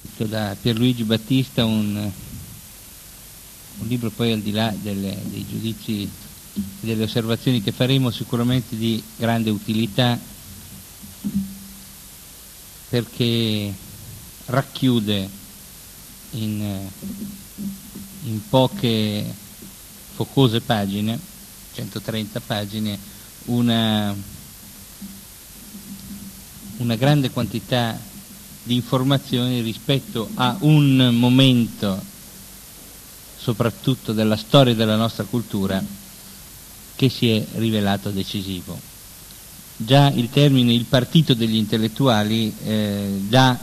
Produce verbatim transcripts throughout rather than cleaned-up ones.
da Pierluigi Battista, un, un libro poi al di là delle, dei giudizi e delle osservazioni che faremo, sicuramente di grande utilità, perché racchiude in, in poche focose pagine, centotrenta pagine, una, una grande quantità di informazioni rispetto a un momento, soprattutto della storia della nostra cultura, che si è rivelato decisivo. Già il termine il partito degli intellettuali eh, dà,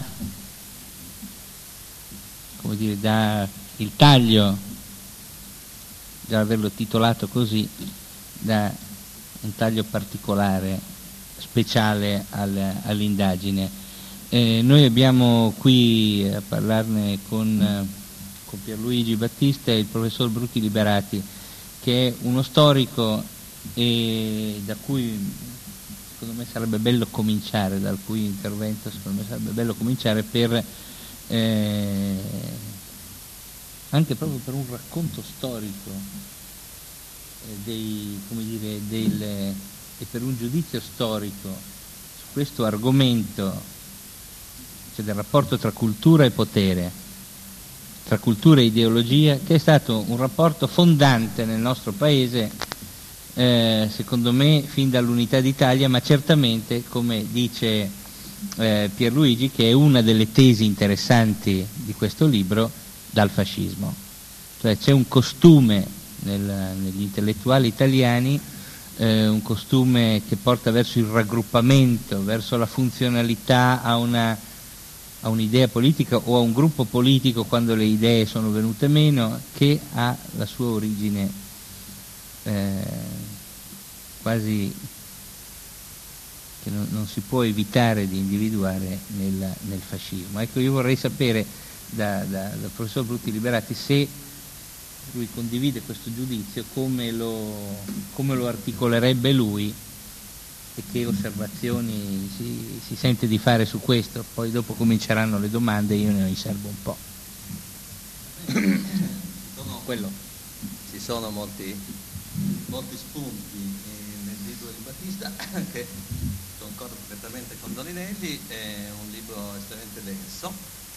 come dire, dà il taglio, già averlo titolato così, dà un taglio particolare, speciale al, all'indagine. Eh, noi abbiamo qui a parlarne con, con Pierluigi Battista il professor Bruti Liberati, che è uno storico e da cui secondo me sarebbe bello cominciare, dal cui intervento secondo me sarebbe bello cominciare per eh, anche proprio per un racconto storico eh, dei, come dire, del, e per un giudizio storico su questo argomento, cioè del rapporto tra cultura e potere, tra cultura e ideologia, che è stato un rapporto fondante nel nostro paese, eh, secondo me, fin dall'Unità d'Italia, ma certamente, come dice eh, Pierluigi, che è una delle tesi interessanti di questo libro, dal fascismo. Cioè c'è un costume nel, negli intellettuali italiani, eh, un costume che porta verso il raggruppamento, verso la funzionalità a una a un'idea politica o a un gruppo politico quando le idee sono venute meno, che ha la sua origine eh, quasi che non, non si può evitare di individuare nel, nel fascismo. Ecco, io vorrei sapere da, da, dal professor Bruti Liberati se lui condivide questo giudizio, come lo, come lo articolerebbe lui e che osservazioni si, si sente di fare su questo. Poi dopo cominceranno le domande e io ne inservo un po'. Sono, Quello. Ci sono molti, molti spunti nel libro di Battista che concordo perfettamente con Doninelli, è un libro estremamente denso.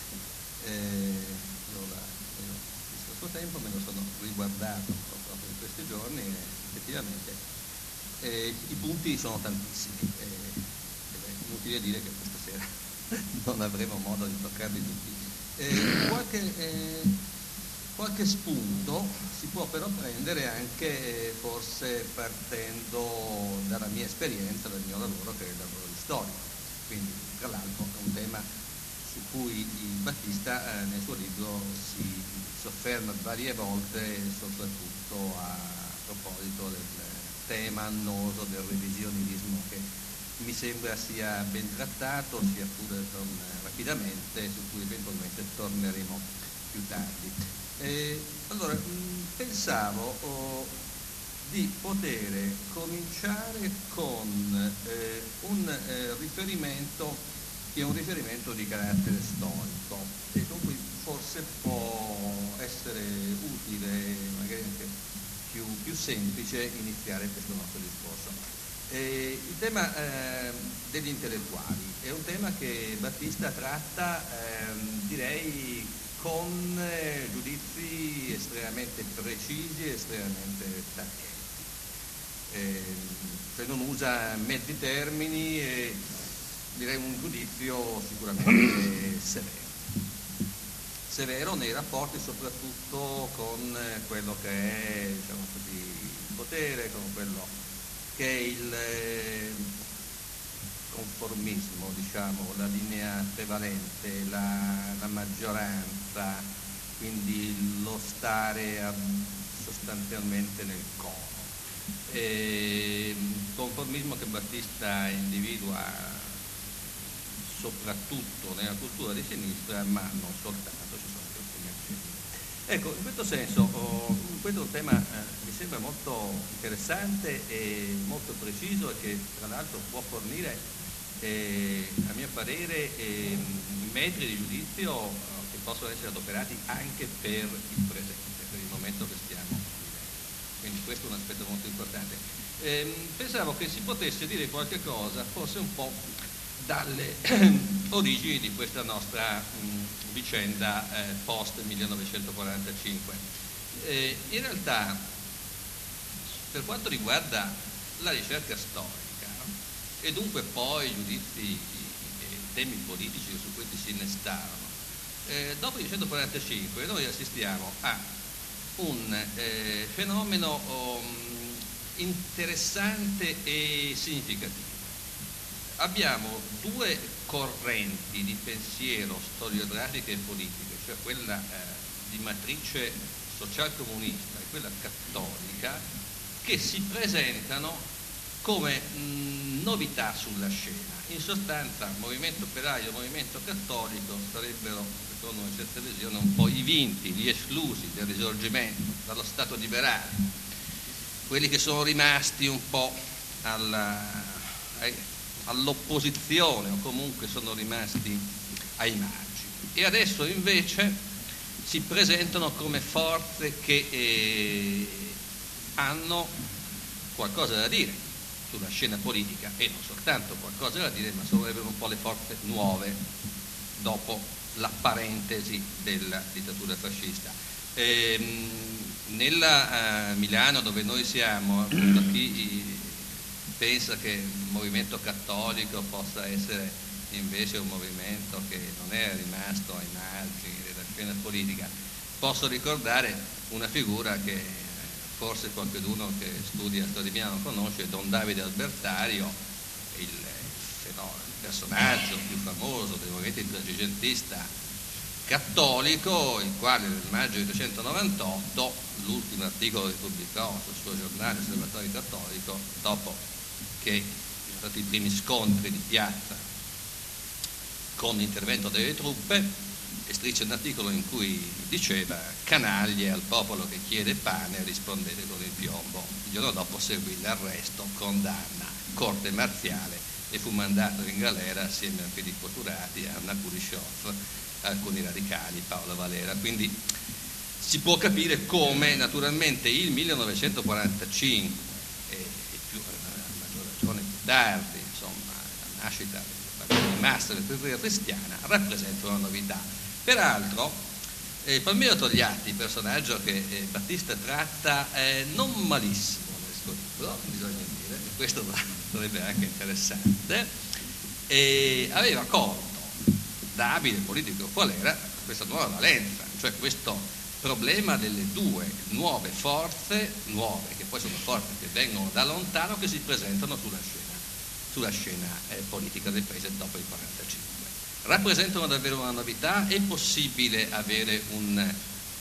Eh, io l'ho visto a suo tempo, me lo sono riguardato proprio in questi giorni e effettivamente Eh, i punti sono tantissimi, eh, è inutile dire che questa sera non avremo modo di toccarli tutti. Eh, qualche, eh, qualche spunto si può però prendere anche eh, forse partendo dalla mia esperienza, dal mio lavoro, che è il lavoro di storia. Quindi, tra l'altro, è un tema su cui il Battista eh, nel suo libro si sofferma varie volte, soprattutto a proposito del tema annoso del revisionismo, che mi sembra sia ben trattato, sia pure rapidamente, su cui eventualmente torneremo più tardi. Eh, allora, mh, pensavo oh, di poter cominciare con eh, un eh, riferimento che è un riferimento di carattere storico e con cui forse può essere utile, magari anche Più, più semplice, iniziare questo nostro discorso. Eh, il tema eh, degli intellettuali è un tema che Battista tratta, eh, direi, con eh, giudizi estremamente precisi e estremamente taglienti. Eh, cioè non usa mezzi termini e direi un giudizio sicuramente severo. severo nei rapporti soprattutto con quello che è, diciamo così, il potere, con quello che è il eh, conformismo, diciamo, la linea prevalente, la, la maggioranza, quindi lo stare a, sostanzialmente nel coro. E, conformismo che Battista individua soprattutto nella cultura di sinistra, ma non soltanto, ci sono anche alcuni accenni. Ecco, in questo senso, oh, questo è un tema eh, mi sembra molto interessante e molto preciso e che tra l'altro può fornire, eh, a mio parere, eh, metri di giudizio possono essere adoperati anche per il presente, per il momento che stiamo vivendo. Quindi questo è un aspetto molto importante. Eh, pensavo che si potesse dire qualche cosa, forse un po' dalle origini di questa nostra mh, vicenda eh, post millenovecentoquarantacinque. Eh, in realtà, per quanto riguarda la ricerca storica e dunque poi i giudizi e temi politici su cui si innestarono, eh, dopo il millenovecentoquarantacinque noi assistiamo a un eh, fenomeno um, interessante e significativo. Abbiamo due correnti di pensiero storiografiche e politiche, cioè quella eh, di matrice socialcomunista e quella cattolica, che si presentano come mh, novità sulla scena. In sostanza il movimento operaio e il movimento cattolico sarebbero, secondo una certa visione, un po' i vinti, gli esclusi del risorgimento, dallo Stato liberale, quelli che sono rimasti un po' alla, ai, all'opposizione o comunque sono rimasti ai margini. E adesso invece si presentano come forze che eh, hanno qualcosa da dire sulla scena politica, e non soltanto qualcosa da dire, ma sono un po' le forze nuove dopo la parentesi della dittatura fascista. Ehm, nella uh, Milano dove noi siamo, appunto, chi pensa che il movimento cattolico possa essere invece un movimento che non è rimasto ai margini della scena politica, posso ricordare una figura che forse qualcuno che studia storia di Milano conosce, Don Davide Albertario, il, no, il personaggio più famoso del movimento intransigentista cattolico, il quale nel maggio millenovecentonovantotto, l'ultimo articolo che pubblicò sul suo giornale Osservatorio Cattolico, dopo che sono stati i primi scontri di piazza con l'intervento delle truppe, e scrisse un articolo in cui diceva: canaglie al popolo che chiede pane, rispondete con il piombo. Il giorno dopo seguì l'arresto, condanna, corte marziale, e fu mandato in galera assieme a Filippo Turati, a Anna Kulishov, alcuni radicali, Paolo Valera. Quindi si può capire come naturalmente il millenovecentoquarantacinque e, e più, a maggior ragione più tardi, insomma, la nascita della partita di massa della cultura cristiana rappresenta una novità. Peraltro eh, Palmiro Togliatti, personaggio che eh, Battista tratta eh, non malissimo nel suo libro, bisogna dire, e questo sarebbe anche interessante, e aveva colto, da abile politico qual era, questa nuova valenza, cioè questo problema delle due nuove forze, nuove, che poi sono forze che vengono da lontano, che si presentano sulla scena, sulla scena eh, politica del paese dopo il quarantacinque. Rappresentano davvero una novità? È possibile avere un,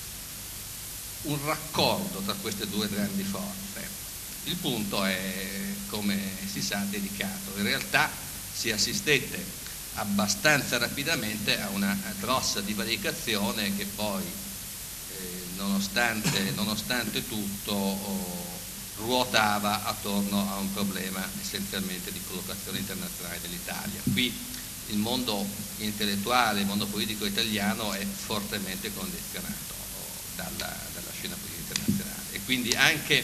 un raccordo tra queste due grandi forze? Il punto è, come si sa, delicato. In realtà si assistette abbastanza rapidamente a una grossa divaricazione che poi, eh, nonostante, nonostante tutto, oh, ruotava attorno a un problema essenzialmente di collocazione internazionale dell'Italia. Qui il mondo intellettuale, il mondo politico italiano è fortemente condizionato dalla, dalla scena politica internazionale, e quindi anche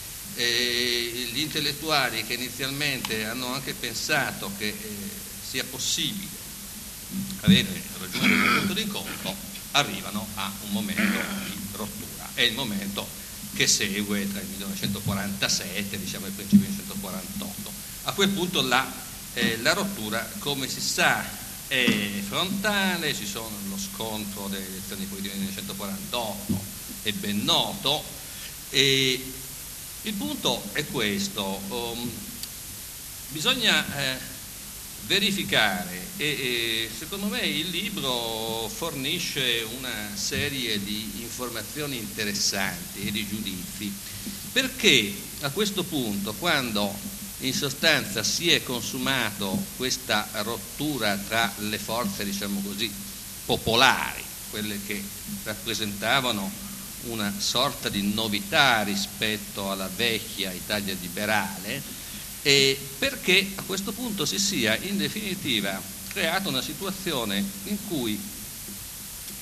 eh, gli intellettuali che inizialmente hanno anche pensato che eh, sia possibile avere raggiunto un punto di incontro arrivano a un momento di rottura. È il momento che segue tra il millenovecentoquarantasette, diciamo il principio del millenovecentoquarantotto. A quel punto la Eh, la rottura, come si sa, è frontale, ci sono lo scontro delle elezioni politiche del millenovecentoquarantotto, è ben noto, e il punto è questo: um, bisogna eh, verificare, e, e secondo me il libro fornisce una serie di informazioni interessanti e di giudizi, perché a questo punto, quando in sostanza si è consumato questa rottura tra le forze, diciamo così, popolari, quelle che rappresentavano una sorta di novità rispetto alla vecchia Italia liberale, e perché a questo punto si sia in definitiva creata una situazione in cui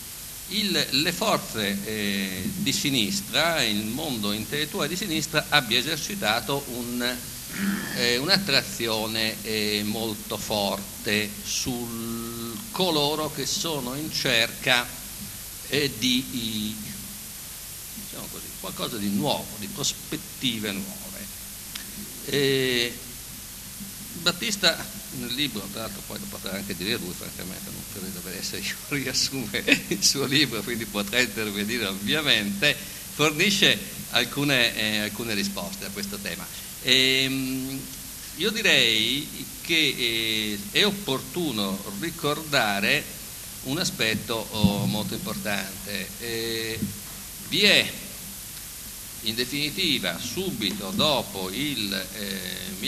il, le forze eh, di sinistra, il mondo intellettuale di sinistra abbia esercitato un, eh, un'attrazione eh, molto forte su coloro che sono in cerca eh, di, di diciamo così, qualcosa di nuovo, di prospettive nuove. E Battista nel libro, tra l'altro poi lo potrà anche dire lui, francamente non credo di dover essere io a riassumere il suo libro, quindi potrà intervenire ovviamente, fornisce alcune, eh, alcune risposte a questo tema. E, io direi che eh, è opportuno ricordare un aspetto oh, molto importante. Eh, vi è in definitiva subito dopo il eh,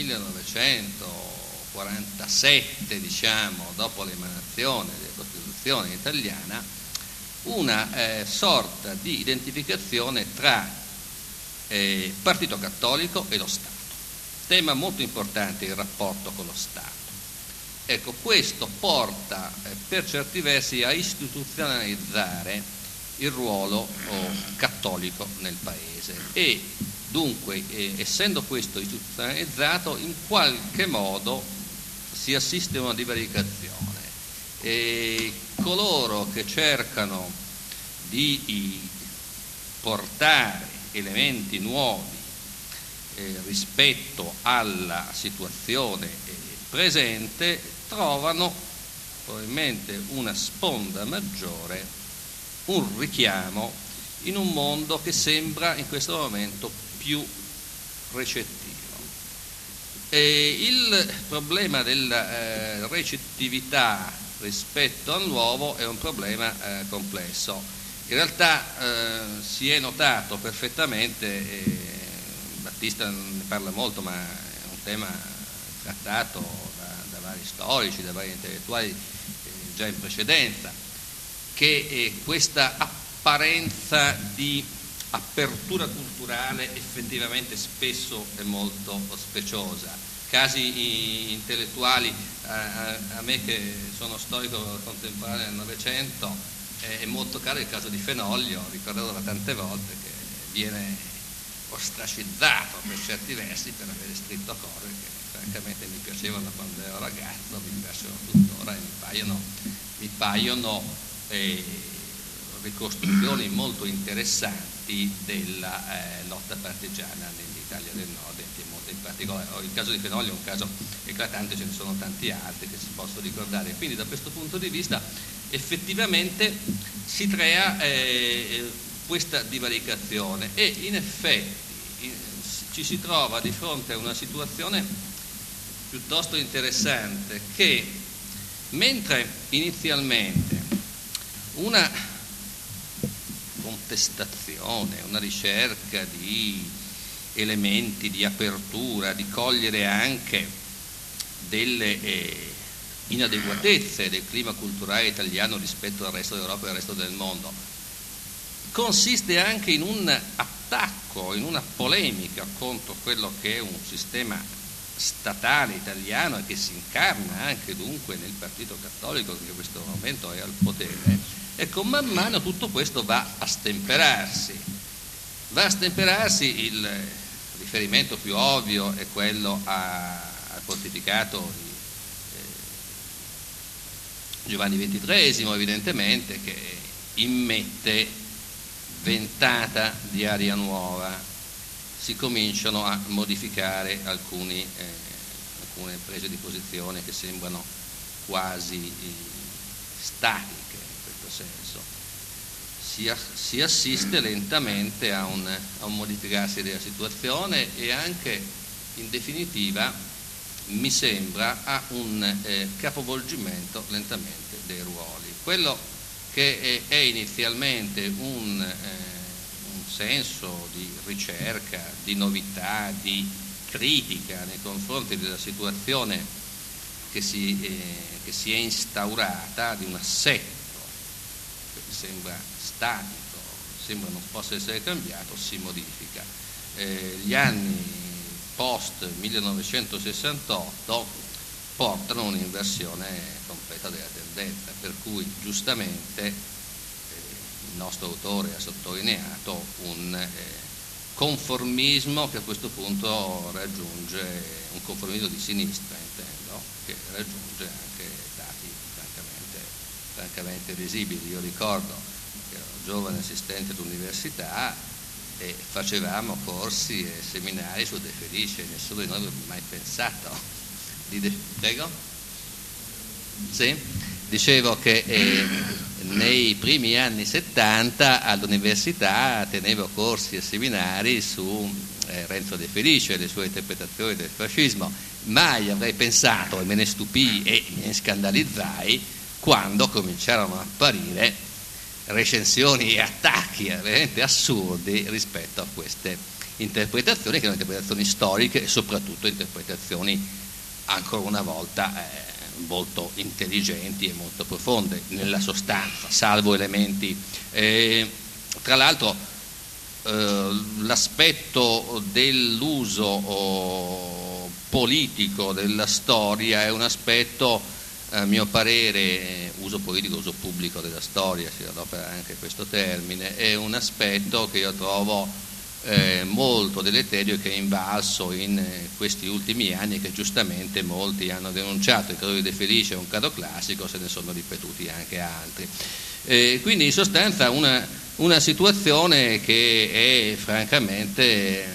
millenovecentoquarantasette, diciamo, dopo l'emanazione della Costituzione italiana, una eh, sorta di identificazione tra eh, Partito Cattolico e lo Stato. Tema molto importante il rapporto con lo Stato. Ecco, questo porta eh, per certi versi a istituzionalizzare il ruolo oh, cattolico nel paese e dunque eh, essendo questo istituzionalizzato in qualche modo si assiste a una divaricazione e coloro che cercano di, di portare elementi nuovi eh, rispetto alla situazione eh, presente trovano probabilmente una sponda maggiore, un richiamo in un mondo che sembra in questo momento più recettivo. E il problema della eh, recettività rispetto al nuovo è un problema eh, complesso. In realtà eh, si è notato perfettamente, eh, Battista ne parla molto, ma è un tema trattato da, da vari storici, da vari intellettuali eh, già in precedenza, che eh, questa apparenza di apertura culturale effettivamente spesso è molto speciosa. Casi intellettuali, a, a me che sono storico contemporaneo del Novecento, eh, è molto caro il caso di Fenoglio, ricordato da tante volte, che viene ostracizzato per certi versi per avere scritto cose che francamente mi piacevano quando ero ragazzo, mi piacciono tuttora e mi paiono, mi paiono eh, ricostruzioni molto interessanti della eh, lotta partigiana nell'Italia del Nord e in Piemonte in particolare. Il caso di Fenoglio è un caso eclatante, ce ne sono tanti altri che si possono ricordare, quindi da questo punto di vista effettivamente si crea eh, questa divaricazione e in effetti in, ci si trova di fronte a una situazione piuttosto interessante che mentre inizialmente una contestazione, una ricerca di elementi di apertura, di cogliere anche delle eh, inadeguatezze del clima culturale italiano rispetto al resto d'Europa e al resto del mondo, consiste anche in un attacco, in una polemica contro quello che è un sistema statale italiano e che si incarna anche dunque nel Partito Cattolico che in questo momento è al potere. Ecco, man mano tutto questo va a stemperarsi. Va a stemperarsi, il riferimento più ovvio è quello a, al pontificato di eh, Giovanni ventitreesimo, evidentemente, che immette ventata di aria nuova, si cominciano a modificare alcuni, eh, alcune prese di posizione che sembrano quasi eh, statiche in questo senso. Si, si assiste lentamente a un, a un modificarsi della situazione e anche in definitiva mi sembra a un eh, capovolgimento lentamente dei ruoli. Quello che è, è inizialmente un, eh, un senso di ricerca, di novità, di critica nei confronti della situazione che si, eh, che si è instaurata, di un assetto che sembra statico, sembra non possa essere cambiato, si modifica. Eh, gli anni post millenovecentosessantotto portano un'inversione completa della tendenza, per cui giustamente eh, il nostro autore ha sottolineato, un eh, conformismo che a questo punto raggiunge, un conformismo di sinistra intendo, che raggiunge anche dati francamente, francamente visibili. Io ricordo che ero giovane assistente all'università e facevamo corsi e seminari su De Felice, nessuno di noi aveva mai pensato di De... Prego? Sì? Dicevo che eh, nei primi anni settanta all'università tenevo corsi e seminari su eh, Renzo De Felice e le sue interpretazioni del fascismo. Mai avrei pensato, e me ne stupii e mi scandalizzai quando cominciarono a apparire recensioni e attacchi veramente assurdi rispetto a queste interpretazioni, che erano interpretazioni storiche e soprattutto interpretazioni ancora una volta eh, molto intelligenti e molto profonde nella sostanza, salvo elementi eh, tra l'altro eh, l'aspetto dell'uso oh, politico della storia è un aspetto, a mio parere, uso politico, uso pubblico della storia, si adopera anche questo termine, è un aspetto che io trovo eh, molto deleterio, che è invalso in eh, questi ultimi anni, che giustamente molti hanno denunciato. Il caso di De Felice è un caso classico, se ne sono ripetuti anche altri. Eh, quindi in sostanza una, una situazione che è francamente eh,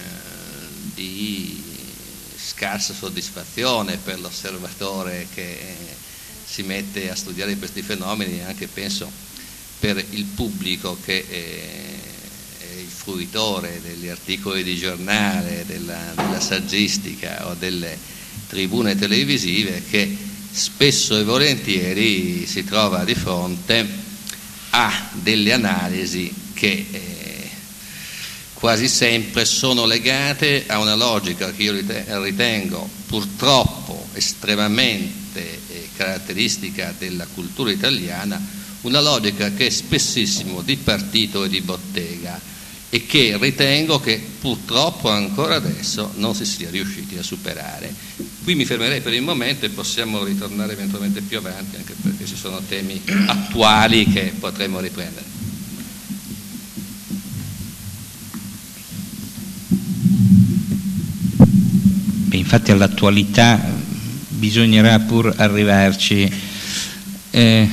di scarsa soddisfazione per l'osservatore che si mette a studiare questi fenomeni, anche penso per il pubblico che è, è il fruitore degli articoli di giornale, della, della saggistica o delle tribune televisive, che spesso e volentieri si trova di fronte a delle analisi che eh, quasi sempre sono legate a una logica che io ritengo purtroppo estremamente caratteristica della cultura italiana, una logica che è spessissimo di partito e di bottega e che ritengo che purtroppo ancora adesso non si sia riusciti a superare. Qui mi fermerei per il momento e possiamo ritornare eventualmente più avanti, anche perché ci sono temi attuali che potremmo riprendere. Beh, infatti all'attualità bisognerà pur arrivarci. Eh,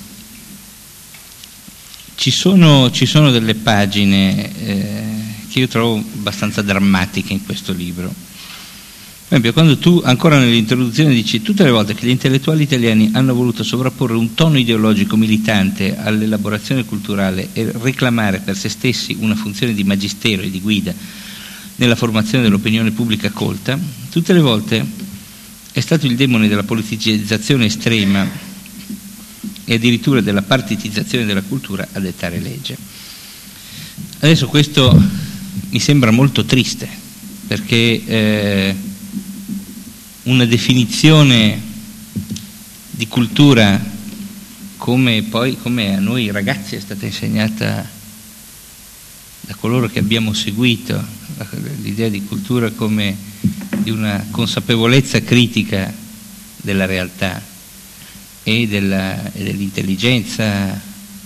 ci sono, ci sono delle pagine eh, che io trovo abbastanza drammatiche in questo libro. Per esempio, quando tu ancora nell'introduzione dici: tutte le volte che gli intellettuali italiani hanno voluto sovrapporre un tono ideologico militante all'elaborazione culturale e reclamare per se stessi una funzione di magistero e di guida nella formazione dell'opinione pubblica colta, tutte le volte è stato il demone della politicizzazione estrema e addirittura della partitizzazione della cultura a dettare legge. Adesso questo mi sembra molto triste, perché eh, una definizione di cultura come poi come a noi ragazzi è stata insegnata da coloro che abbiamo seguito, l'idea di cultura come di una consapevolezza critica della realtà e, della, e dell'intelligenza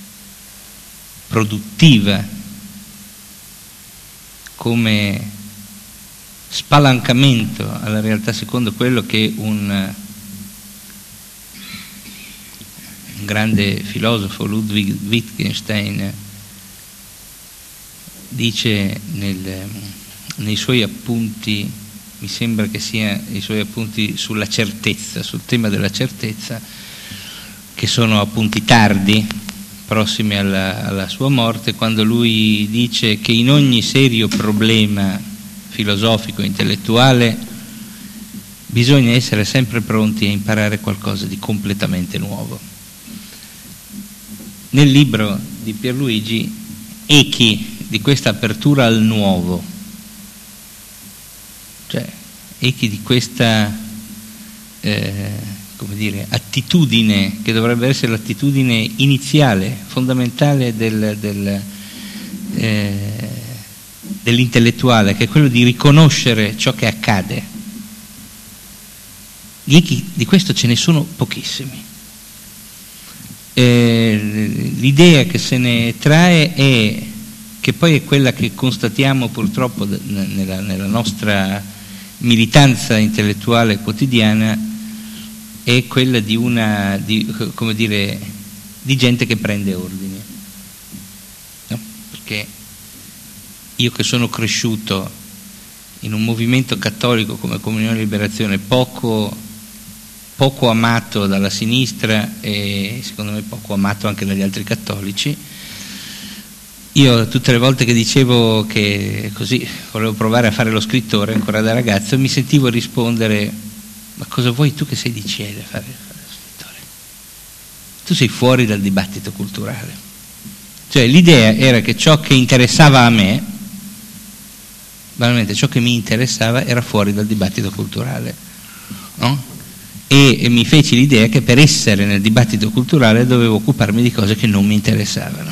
produttiva come spalancamento alla realtà, secondo quello che un, un grande filosofo, Ludwig Wittgenstein, dice nel, nei suoi appunti, mi sembra che sia i suoi appunti sulla certezza, sul tema della certezza, che sono appunti tardi, prossimi alla, alla sua morte, quando lui dice che in ogni serio problema filosofico, intellettuale, bisogna essere sempre pronti a imparare qualcosa di completamente nuovo. Nel libro di Pierluigi, echi di questa apertura al nuovo, cioè echi di questa eh, come dire, attitudine che dovrebbe essere l'attitudine iniziale, fondamentale del, del, eh, dell'intellettuale, che è quello di riconoscere ciò che accade. Gli echi di questo ce ne sono pochissimi. eh, l'idea che se ne trae è, che poi è quella che constatiamo purtroppo nella, nella nostra militanza intellettuale quotidiana, è quella di una, di, come dire, di gente che prende ordini, no? Perché io che sono cresciuto in un movimento cattolico come Comunione e Liberazione poco, poco amato dalla sinistra e secondo me poco amato anche dagli altri cattolici, io tutte le volte che dicevo che così volevo provare a fare lo scrittore ancora da ragazzo, mi sentivo rispondere: ma cosa vuoi tu che sei di Ciele fare, fare lo scrittore? Tu sei fuori dal dibattito culturale. Cioè l'idea era che ciò che interessava a me, banalmente ciò che mi interessava, era fuori dal dibattito culturale, no? E, e mi feci l'idea che per essere nel dibattito culturale dovevo occuparmi di cose che non mi interessavano.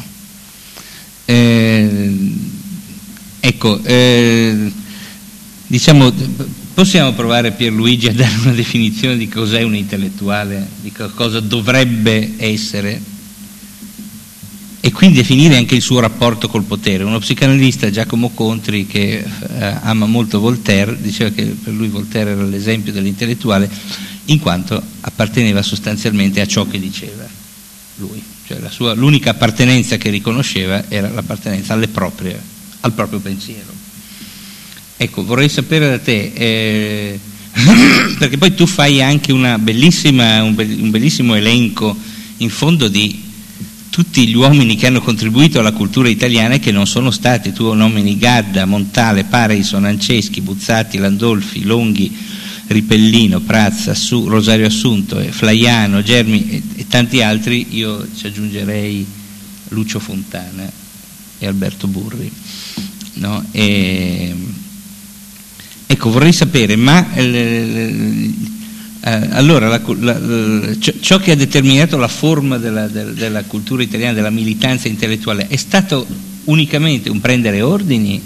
Eh, ecco, eh, diciamo, possiamo provare Pierluigi a dare una definizione di cos'è un intellettuale, di cosa dovrebbe essere, e quindi definire anche il suo rapporto col potere. Uno psicanalista, Giacomo Contri, che eh, ama molto Voltaire, diceva che per lui Voltaire era l'esempio dell'intellettuale in quanto apparteneva sostanzialmente a ciò che diceva lui, cioè la sua, l'unica appartenenza che riconosceva era l'appartenenza alle proprie, al proprio pensiero. Ecco, vorrei sapere da te, eh, perché poi tu fai anche una bellissima, un, be- un bellissimo elenco in fondo di tutti gli uomini che hanno contribuito alla cultura italiana e che non sono stati, tu nomini Gadda, Montale, Parison, Anceschi, Buzzati, Landolfi, Longhi, Ripellino, Prazza, Assu, Rosario Assunto, Flaiano, Germi e, e tanti altri. Io ci aggiungerei Lucio Fontana e Alberto Burri, no? E, ecco, vorrei sapere, ma eh, allora la, la, la, ciò che ha determinato la forma della, della, della cultura italiana, della militanza intellettuale, è stato unicamente un prendere ordini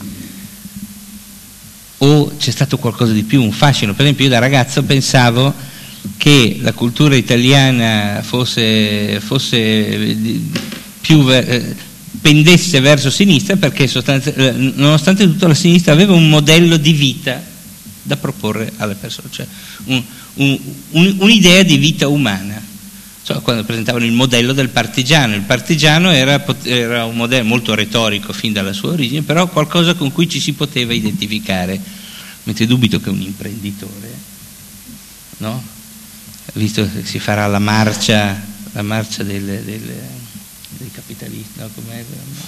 o c'è stato qualcosa di più, un fascino? Per esempio io da ragazzo pensavo che la cultura italiana fosse, fosse più eh, pendesse verso sinistra, perché sostanzialmente, nonostante tutto, la sinistra aveva un modello di vita da proporre alle persone, cioè un, un, un, un'idea di vita umana. Cioè, quando presentavano il modello del partigiano, il partigiano era, era un modello molto retorico fin dalla sua origine, però qualcosa con cui ci si poteva identificare, mentre dubito che un imprenditore, no? Visto che si farà la marcia, la marcia del, del, dei capitalisti, no? Com'è?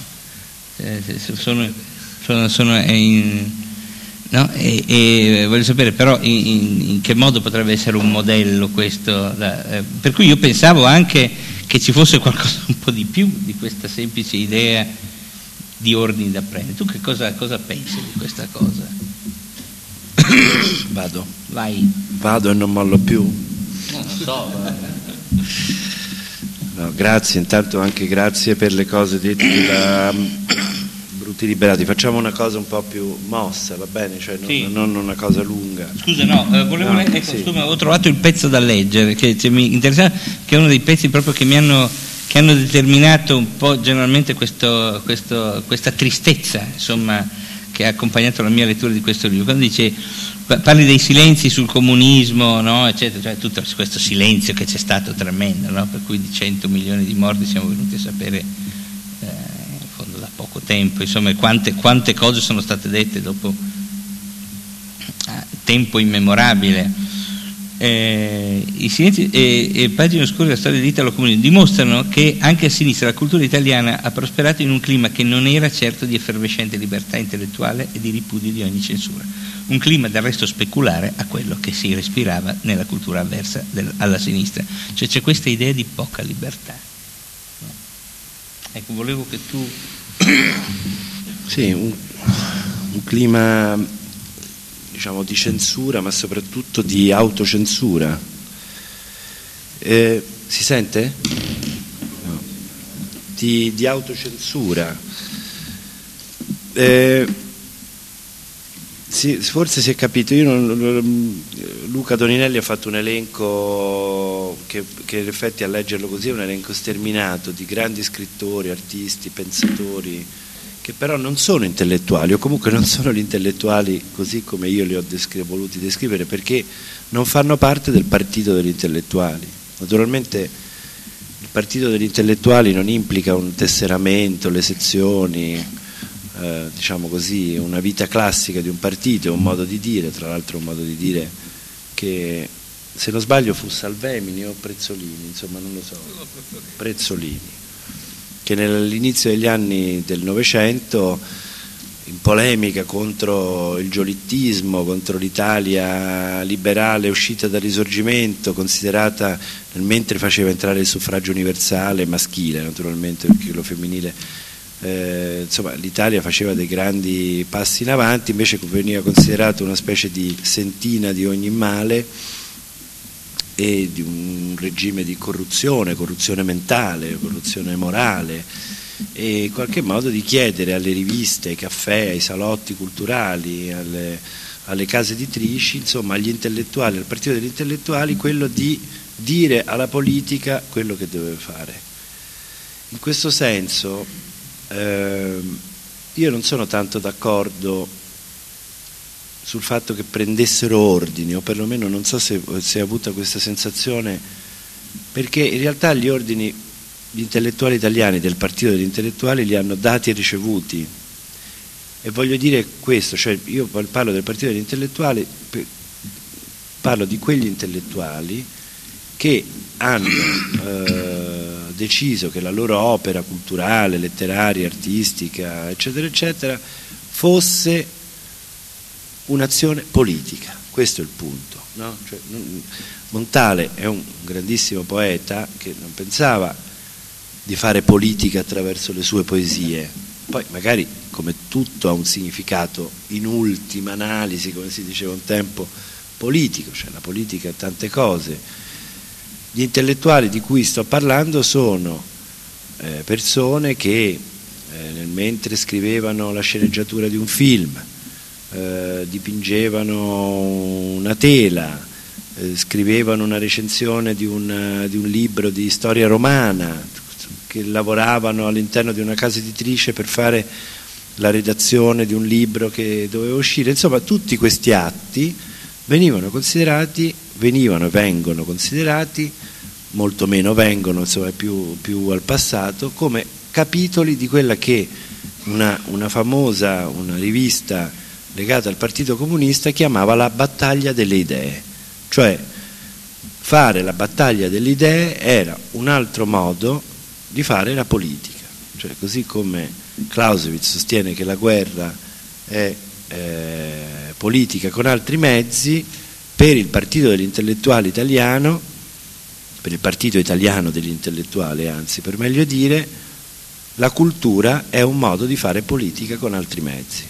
Sono, sono, sono in, no? e, e voglio sapere però in, in, in che modo potrebbe essere un modello questo, da, eh, per cui io pensavo anche che ci fosse qualcosa un po' di più di questa semplice idea di ordini da prendere. Tu che cosa, cosa pensi di questa cosa? Vado. Vai. Vado e non mollo più. No, non so. No, grazie, intanto anche grazie per le cose dette da Bruti Liberati. Facciamo una cosa un po' più mossa, va bene? Cioè non, sì. non una cosa lunga. Scusa, no, eh, volevo no, leggere, ecco, sì. scusa, ho trovato il pezzo da leggere che cioè, mi interessava, che è uno dei pezzi proprio che mi hanno, che hanno determinato un po' generalmente questo, questo, questa tristezza, insomma, che ha accompagnato la mia lettura di questo libro. Quando dice, parli dei silenzi sul comunismo, no, eccetera, cioè tutto questo silenzio che c'è stato tremendo, no? Per cui di cento milioni di morti siamo venuti a sapere eh, in fondo da poco tempo, insomma, quante, quante cose sono state dette dopo eh, tempo immemorabile. Eh, I silenzi e, e pagine oscure della storia dell'Italo comunismo dimostrano che anche a sinistra la cultura italiana ha prosperato in un clima che non era certo di effervescente libertà intellettuale e di ripudio di ogni censura, un clima del resto speculare a quello che si respirava nella cultura avversa del, alla sinistra, cioè c'è questa idea di poca libertà, no? Ecco, volevo che tu sì, un, un clima, diciamo, di censura, ma soprattutto di autocensura. Eh, si sente? No. Di, di autocensura. Eh, sì, forse si è capito. Io non, Luca Toninelli ha fatto un elenco elenco che, che in effetti a leggerlo così è un elenco sterminato di grandi scrittori, artisti, pensatori, che però non sono intellettuali, o comunque non sono gli intellettuali così come io li ho descri- voluti descrivere, perché non fanno parte del partito degli intellettuali. Naturalmente il partito degli intellettuali non implica un tesseramento, le sezioni, eh, diciamo così, una vita classica di un partito, è un modo di dire, tra l'altro un modo di dire che, se non sbaglio, fu Salvemini o Prezzolini, insomma non lo so, Prezzolini, che nell'inizio degli anni del Novecento, in polemica contro il giolittismo, contro l'Italia liberale uscita dal Risorgimento, considerata, mentre faceva entrare il suffragio universale maschile, naturalmente, perché quello femminile, eh, insomma l'Italia faceva dei grandi passi in avanti, invece veniva considerato una specie di sentina di ogni male e di un regime di corruzione, corruzione mentale, corruzione morale, e in qualche modo di chiedere alle riviste, ai caffè, ai salotti culturali, alle, alle case editrici, insomma agli intellettuali, al partito degli intellettuali, quello di dire alla politica quello che doveva fare. In questo senso eh, io non sono tanto d'accordo sul fatto che prendessero ordini, o perlomeno non so se si è avuta questa sensazione, perché in realtà gli ordini, gli intellettuali italiani del partito degli intellettuali li hanno dati e ricevuti, e voglio dire questo, cioè io parlo del partito degli intellettuali, parlo di quegli intellettuali che hanno eh, deciso che la loro opera culturale, letteraria, artistica, eccetera eccetera, fosse un'azione politica. Questo è il punto, no? Cioè, Montale è un grandissimo poeta che non pensava di fare politica attraverso le sue poesie, poi magari come tutto ha un significato in ultima analisi, come si diceva un tempo, politico, cioè la politica ha tante cose. Gli intellettuali di cui sto parlando sono eh, persone che eh, nel mentre scrivevano la sceneggiatura di un film, eh, dipingevano una tela, eh, scrivevano una recensione di un, di un libro di storia romana, che lavoravano all'interno di una casa editrice per fare la redazione di un libro che doveva uscire. Insomma, tutti questi atti venivano considerati, venivano e vengono considerati, molto meno vengono, insomma più, più al passato, come capitoli di quella che una, una famosa, una rivista legata al Partito Comunista chiamava la battaglia delle idee. Cioè fare la battaglia delle idee era un altro modo di fare la politica, cioè così come Clausewitz sostiene che la guerra è eh, politica con altri mezzi, per il partito degli intellettuali italiano, per il partito italiano degli intellettuali, anzi per meglio dire, la cultura è un modo di fare politica con altri mezzi.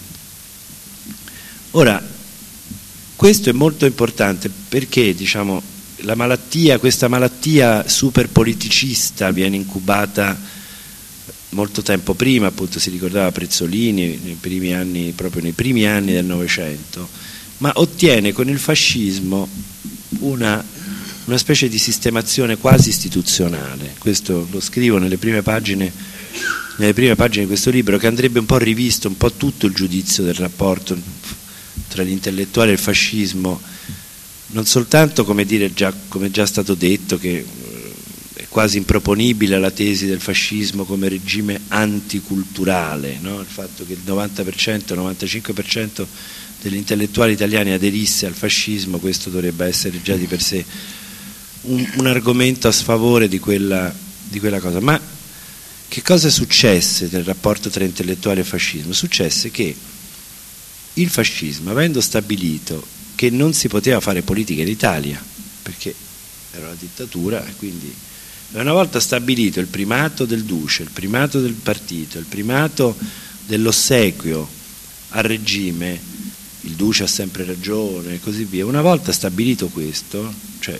Ora, questo è molto importante perché, diciamo, la malattia, questa malattia super politicista viene incubata molto tempo prima, appunto si ricordava Prezzolini nei primi anni, proprio nei primi anni del Novecento, ma ottiene con il fascismo una, una specie di sistemazione quasi istituzionale. Questo lo scrivo nelle prime pagine, nelle prime pagine di questo libro, che andrebbe un po' rivisto, un po' tutto il giudizio del rapporto tra gli intellettuali e il fascismo, non soltanto, come dire, già, come già stato detto, che è quasi improponibile la tesi del fascismo come regime anticulturale, no? Il fatto che il novanta per cento, il novantacinque per cento degli intellettuali italiani aderisse al fascismo, questo dovrebbe essere già di per sé un, un argomento a sfavore di quella, di quella cosa. Ma che cosa successe nel rapporto tra intellettuali e fascismo? Successe che il fascismo, avendo stabilito che non si poteva fare politica in Italia perché era una dittatura, quindi una volta stabilito il primato del duce, il primato del partito, il primato dell'ossequio al regime, il duce ha sempre ragione e così via, una volta stabilito questo, cioè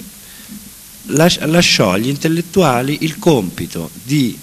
lasciò agli intellettuali il compito di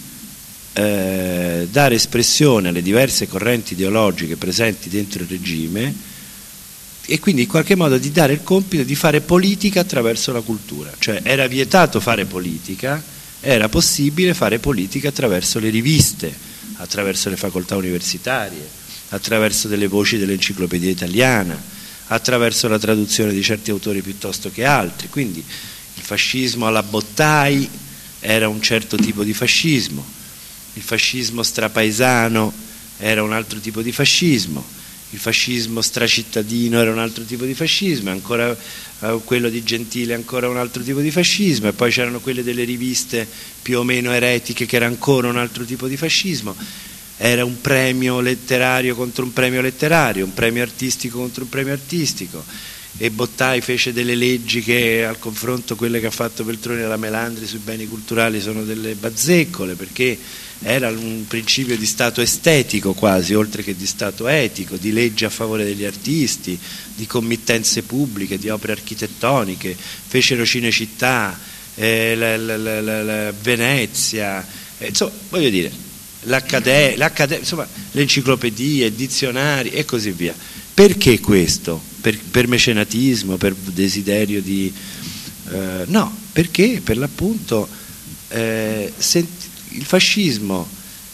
eh, dare espressione alle diverse correnti ideologiche presenti dentro il regime, e quindi in qualche modo di dare il compito di fare politica attraverso la cultura, cioè era vietato fare politica, era possibile fare politica attraverso le riviste, attraverso le facoltà universitarie, attraverso delle voci dell'enciclopedia italiana, attraverso la traduzione di certi autori piuttosto che altri. Quindi il fascismo alla Bottai era un certo tipo di fascismo, il fascismo strapaesano era un altro tipo di fascismo, il fascismo stracittadino era un altro tipo di fascismo, ancora eh, quello di Gentile ancora un altro tipo di fascismo, e poi c'erano quelle delle riviste più o meno eretiche che era ancora un altro tipo di fascismo. Era un premio letterario contro un premio letterario, un premio artistico contro un premio artistico, e Bottai fece delle leggi che al confronto quelle che ha fatto Veltroni alla Melandri sui beni culturali sono delle bazzecole, perché era un principio di stato estetico quasi, oltre che di stato etico, di legge a favore degli artisti, di committenze pubbliche, di opere architettoniche, fecero Cinecittà, eh, la, la, la, la, la Venezia, eh, insomma, voglio dire, l'Accademia, l'Accademia, insomma, le enciclopedie, i dizionari e così via. Perché questo? Per, per mecenatismo, per desiderio di... Eh, no, perché per l'appunto eh, sent- il fascismo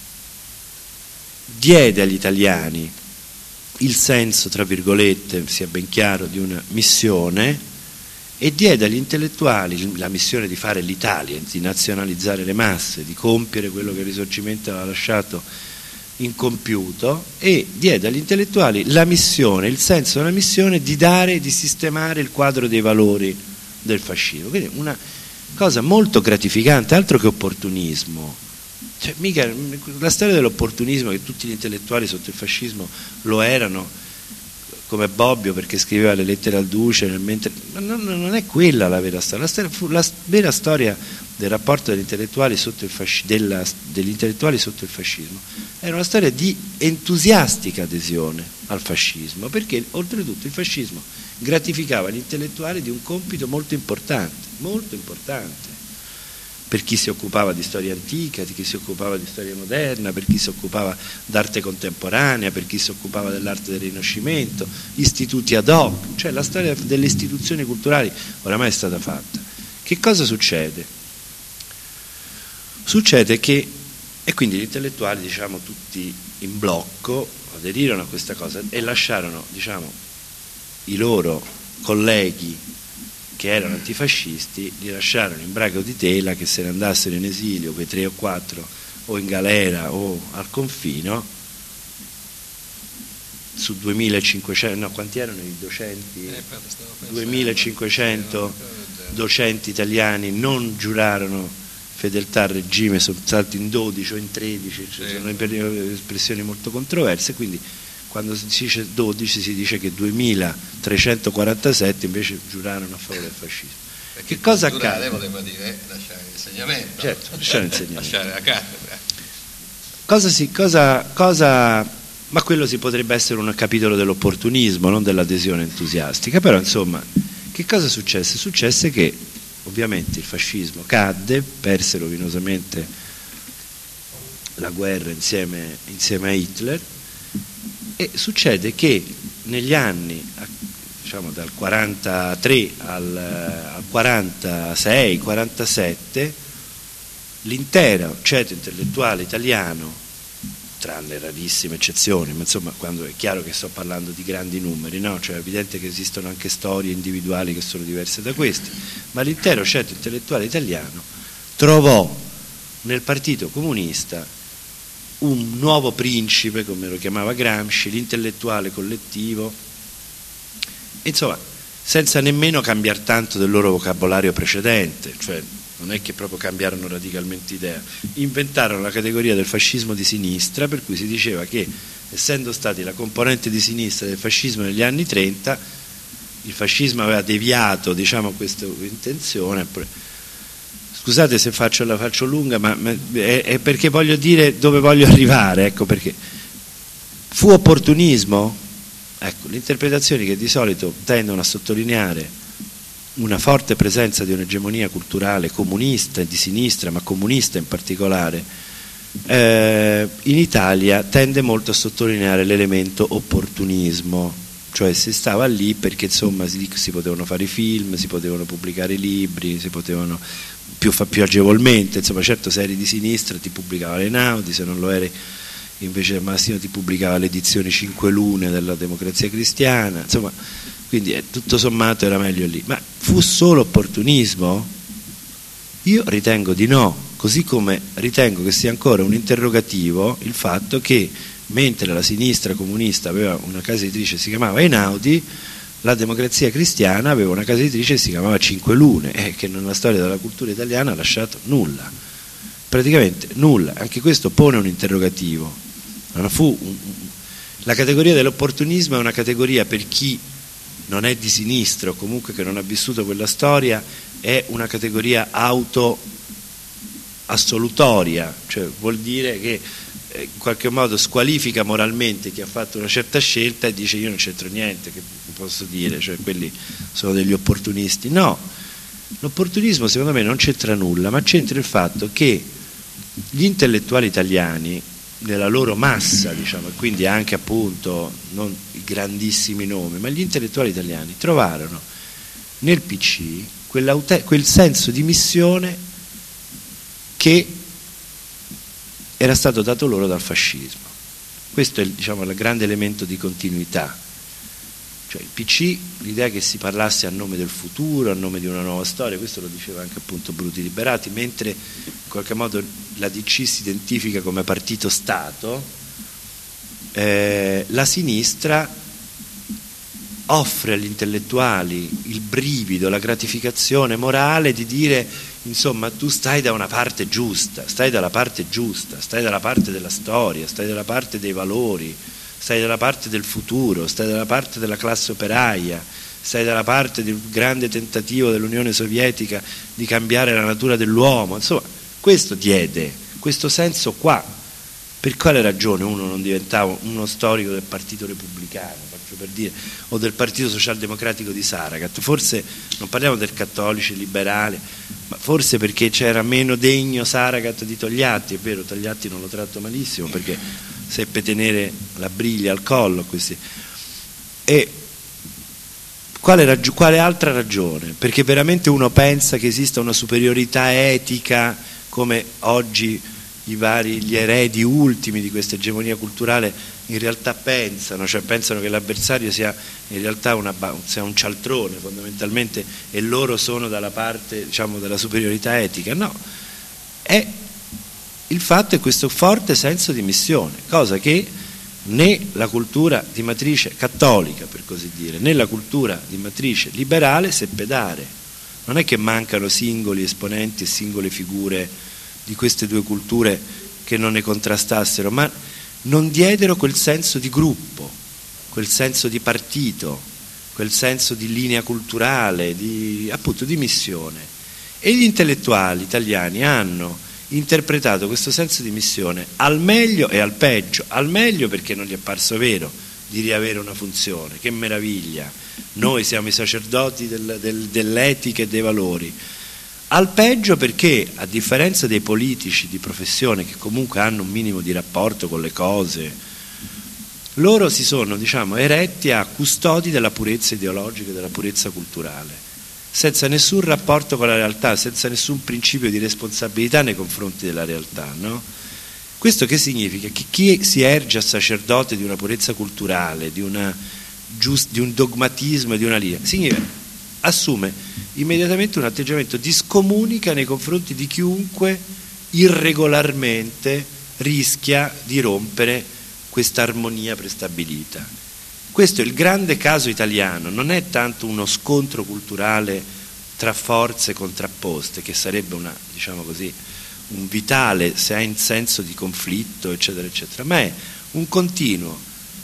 diede agli italiani il senso, tra virgolette, sia ben chiaro, di una missione, e diede agli intellettuali la missione di fare l'Italia, di nazionalizzare le masse, di compiere quello che il Risorgimento aveva lasciato incompiuto, e diede agli intellettuali la missione, il senso della missione di dare, di sistemare il quadro dei valori del fascismo. Quindi una cosa molto gratificante, altro che opportunismo. Cioè, mica, la storia dell'opportunismo, che tutti gli intellettuali sotto il fascismo lo erano, come Bobbio perché scriveva le lettere al Duce nel mentre, ma non, non è quella la vera storia. La, storia, la vera storia del rapporto degli intellettuali sotto il fasci, della, degli intellettuali sotto il fascismo era una storia di entusiastica adesione al fascismo, perché oltretutto il fascismo gratificava gli intellettuali di un compito molto importante, molto importante, per chi si occupava di storia antica, per chi si occupava di storia moderna, per chi si occupava d'arte contemporanea, per chi si occupava dell'arte del Rinascimento, istituti ad hoc, cioè la storia delle istituzioni culturali oramai è stata fatta. Che cosa succede? Succede che, e quindi gli intellettuali, diciamo, tutti in blocco aderirono a questa cosa e lasciarono, diciamo, i loro colleghi che erano antifascisti, li lasciarono in braco di tela, che se ne andassero in esilio, quei tre o quattro, o in galera o al confino, su duemilacinquecento, no, quanti erano i docenti? duemilacinquecento docenti italiani non giurarono fedeltà al regime, sono stati in dodici o in tredici, cioè sono espressioni molto controverse, quindi quando si dice dodici si dice che duemilatrecentoquarantasette invece giurarono a favore del fascismo. Perché che cosa accade? Voleva dire lasciare l'insegnamento. Certo, lasciare l'insegnamento. Lasciare la cattedra. Cosa si, cosa, cosa, ma quello si potrebbe essere un capitolo dell'opportunismo, non dell'adesione entusiastica, però insomma, che cosa successe? Successe che ovviamente il fascismo cadde, perse rovinosamente la guerra insieme, insieme a Hitler, e succede che negli anni, diciamo dal quarantatré al, al quarantasei quarantasette, l'intero ceto intellettuale italiano, tranne rarissime eccezioni, ma insomma, quando è chiaro che sto parlando di grandi numeri, no? Cioè è evidente che esistono anche storie individuali che sono diverse da queste, ma l'intero ceto intellettuale italiano trovò nel Partito Comunista un nuovo principe, come lo chiamava Gramsci, l'intellettuale collettivo, insomma, senza nemmeno cambiare tanto del loro vocabolario precedente, cioè non è che proprio cambiarono radicalmente idea, inventarono la categoria del fascismo di sinistra, per cui si diceva che, essendo stati la componente di sinistra del fascismo negli anni trenta, il fascismo aveva deviato, diciamo, questa intenzione. Scusate se faccio, la faccio lunga, ma è, è perché voglio dire dove voglio arrivare, ecco perché. Fu opportunismo? Ecco, le interpretazioni che di solito tendono a sottolineare una forte presenza di un'egemonia culturale comunista e di sinistra, ma comunista in particolare, eh, in Italia tende molto a sottolineare l'elemento opportunismo, cioè si stava lì perché insomma si, si potevano fare i film, si potevano pubblicare i libri, si potevano più, più agevolmente, insomma certo se eri di sinistra ti pubblicava l'Einaudi, se non lo eri invece Massimo ti pubblicava le edizioni Cinque Lune della Democrazia Cristiana, insomma, quindi eh, tutto sommato era meglio lì. Ma fu solo opportunismo? Io ritengo di no, così come ritengo che sia ancora un interrogativo il fatto che mentre la sinistra comunista aveva una casa editrice che si chiamava Einaudi, la Democrazia Cristiana aveva una casa editrice che si chiamava Cinque Lune e che nella storia della cultura italiana ha lasciato nulla, praticamente nulla. Anche questo pone un interrogativo. Non fu un, la categoria dell'opportunismo è una categoria per chi non è di sinistra o comunque che non ha vissuto quella storia, è una categoria auto assolutoria, cioè vuol dire che eh, in qualche modo squalifica moralmente chi ha fatto una certa scelta e dice io non c'entro niente, che posso dire, cioè quelli sono degli opportunisti. No, l'opportunismo secondo me non c'entra nulla, ma c'entra il fatto che gli intellettuali italiani nella loro massa, diciamo, e quindi anche appunto non i grandissimi nomi, ma gli intellettuali italiani trovarono nel P C quel senso di missione che era stato dato loro dal fascismo. Questo è, diciamo, il grande elemento di continuità. Cioè il P C, l'idea che si parlasse a nome del futuro, a nome di una nuova storia, questo lo diceva anche appunto Bruti Liberati, mentre in qualche modo la D C si identifica come partito Stato, eh, la sinistra offre agli intellettuali il brivido, la gratificazione morale di dire insomma tu stai da una parte giusta, stai dalla parte giusta, stai dalla parte della storia, stai dalla parte dei valori, stai dalla parte del futuro, stai dalla parte della classe operaia, stai dalla parte del grande tentativo dell'Unione Sovietica di cambiare la natura dell'uomo. Insomma, questo diede, questo senso qua. Per quale ragione uno non diventava uno storico del Partito Repubblicano, faccio per dire, o del Partito Socialdemocratico di Saragat? Forse non parliamo del cattolico liberale, ma forse perché c'era meno degno Saragat di Togliatti. È vero, Togliatti non lo tratto malissimo perché seppe tenere la briglia al collo. Questi. E quale, raggi- quale altra ragione? Perché veramente uno pensa che esista una superiorità etica come oggi i vari, gli eredi ultimi di questa egemonia culturale in realtà pensano, cioè pensano che l'avversario sia in realtà una, sia un cialtrone fondamentalmente e loro sono dalla parte, diciamo, della superiorità etica. No, è il fatto è questo forte senso di missione, cosa che né la cultura di matrice cattolica, per così dire, né la cultura di matrice liberale seppe dare. Non è che mancano singoli esponenti e singole figure di queste due culture che non ne contrastassero, ma non diedero quel senso di gruppo, quel senso di partito, quel senso di linea culturale, di, appunto di missione. E gli intellettuali italiani hanno interpretato questo senso di missione al meglio e al peggio. Al meglio perché non gli è parso vero di riavere una funzione, che meraviglia, noi siamo i sacerdoti del, del, dell'etica e dei valori. Al peggio perché, a differenza dei politici di professione che comunque hanno un minimo di rapporto con le cose, loro si sono, diciamo, eretti a custodi della purezza ideologica e della purezza culturale, senza nessun rapporto con la realtà, senza nessun principio di responsabilità nei confronti della realtà, no? Questo che significa? Che chi si erge a sacerdote di una purezza culturale, di, una giust, di un dogmatismo e di una linea, significa assume immediatamente un atteggiamento di scomunica nei confronti di chiunque irregolarmente rischia di rompere questa armonia prestabilita. Questo è il grande caso italiano, non è tanto uno scontro culturale tra forze contrapposte, che sarebbe una, diciamo così, un vitale senso di conflitto, eccetera, eccetera, ma è un continuo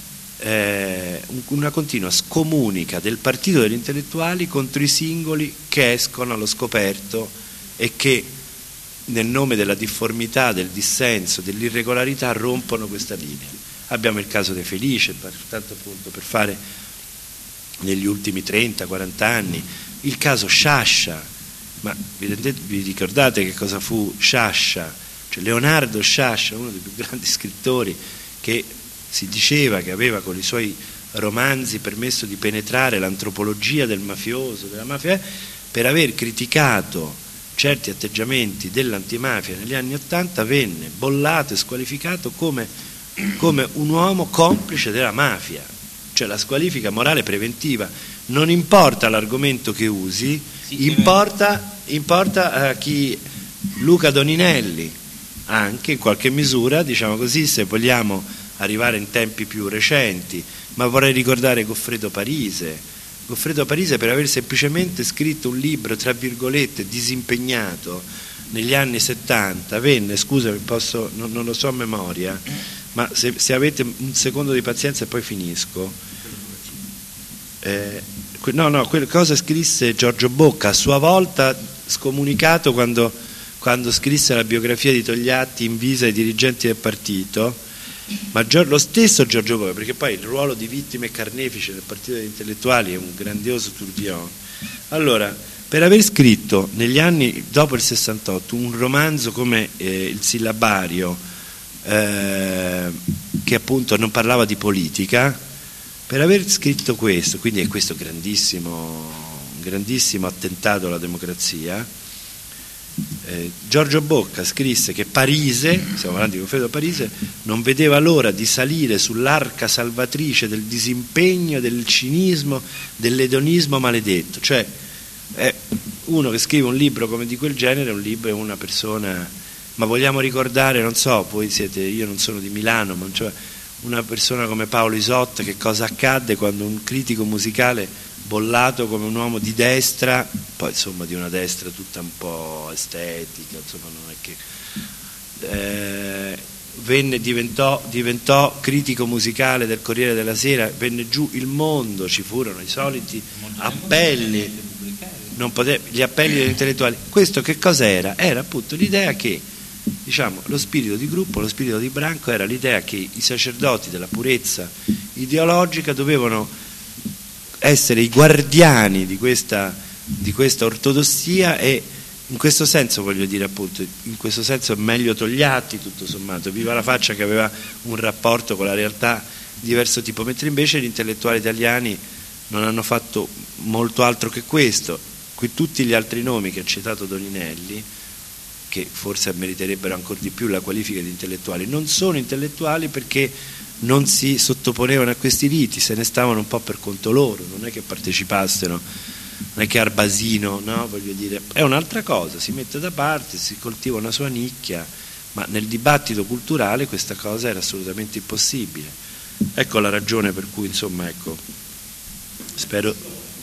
Eh, una continua scomunica del partito degli intellettuali contro i singoli che escono allo scoperto e che nel nome della difformità, del dissenso, dell'irregolarità rompono questa linea. Abbiamo il caso De Felice, tanto appunto per fare negli ultimi trenta quaranta anni, il caso Sciascia, ma vi, vi ricordate che cosa fu Sciascia? Cioè Leonardo Sciascia, uno dei più grandi scrittori, che si diceva che aveva con i suoi romanzi permesso di penetrare l'antropologia del mafioso, della mafia, per aver criticato certi atteggiamenti dell'antimafia negli anni Ottanta, venne bollato e squalificato come, come un uomo complice della mafia, cioè la squalifica morale preventiva. Non importa l'argomento che usi, importa, importa a chi, Luca Doninelli, anche in qualche misura, diciamo così, se vogliamo arrivare in tempi più recenti, ma vorrei ricordare Goffredo Parise, Goffredo Parise per aver semplicemente scritto un libro, tra virgolette, disimpegnato negli anni settanta, venne, scusami, posso, non, non lo so a memoria, ma se, se avete un secondo di pazienza e poi finisco. Eh, no, no, quella cosa scrisse Giorgio Bocca, a sua volta scomunicato quando, quando scrisse la biografia di Togliatti in visa ai dirigenti del partito. Ma lo stesso Giorgio Bocca, perché poi il ruolo di vittime e carnefice del partito degli intellettuali è un grandioso tourbillon. Allora, per aver scritto negli anni dopo il sessantotto un romanzo come eh, Il Sillabario, eh, che appunto non parlava di politica, per aver scritto questo, quindi è questo grandissimo, grandissimo attentato alla democrazia, Eh, Giorgio Bocca scrisse che Parise, stiamo parlando di Goffredo Parise, non vedeva l'ora di salire sull'arca salvatrice del disimpegno, del cinismo, dell'edonismo maledetto. Cioè è uno che scrive un libro come di quel genere, un libro è una persona, ma vogliamo ricordare, non so, voi siete, io non sono di Milano, ma cioè una persona come Paolo Isotta, che cosa accadde quando un critico musicale bollato come un uomo di destra, poi insomma di una destra tutta un po' estetica, insomma non è che eh, venne, diventò, diventò critico musicale del Corriere della Sera, venne giù Il Mondo, ci furono i soliti appelli, non pote- gli appelli degli intellettuali. Questo che cosa era? Era appunto l'idea che, diciamo, lo spirito di gruppo, lo spirito di branco era l'idea che i sacerdoti della purezza ideologica dovevano essere i guardiani di questa, di questa ortodossia, e in questo senso voglio dire appunto, in questo senso è meglio Togliatti tutto sommato, viva la faccia, che aveva un rapporto con la realtà di diverso tipo, mentre invece gli intellettuali italiani non hanno fatto molto altro che questo. Qui tutti gli altri nomi che ha citato Doninelli, che forse meriterebbero ancora di più la qualifica di intellettuali, non sono intellettuali perché non si sottoponevano a questi riti, se ne stavano un po' per conto loro, non è che partecipassero, non è che Arbasino, no, voglio dire, è un'altra cosa, si mette da parte, si coltiva una sua nicchia, ma nel dibattito culturale questa cosa era assolutamente impossibile. Ecco la ragione per cui, insomma, ecco, spero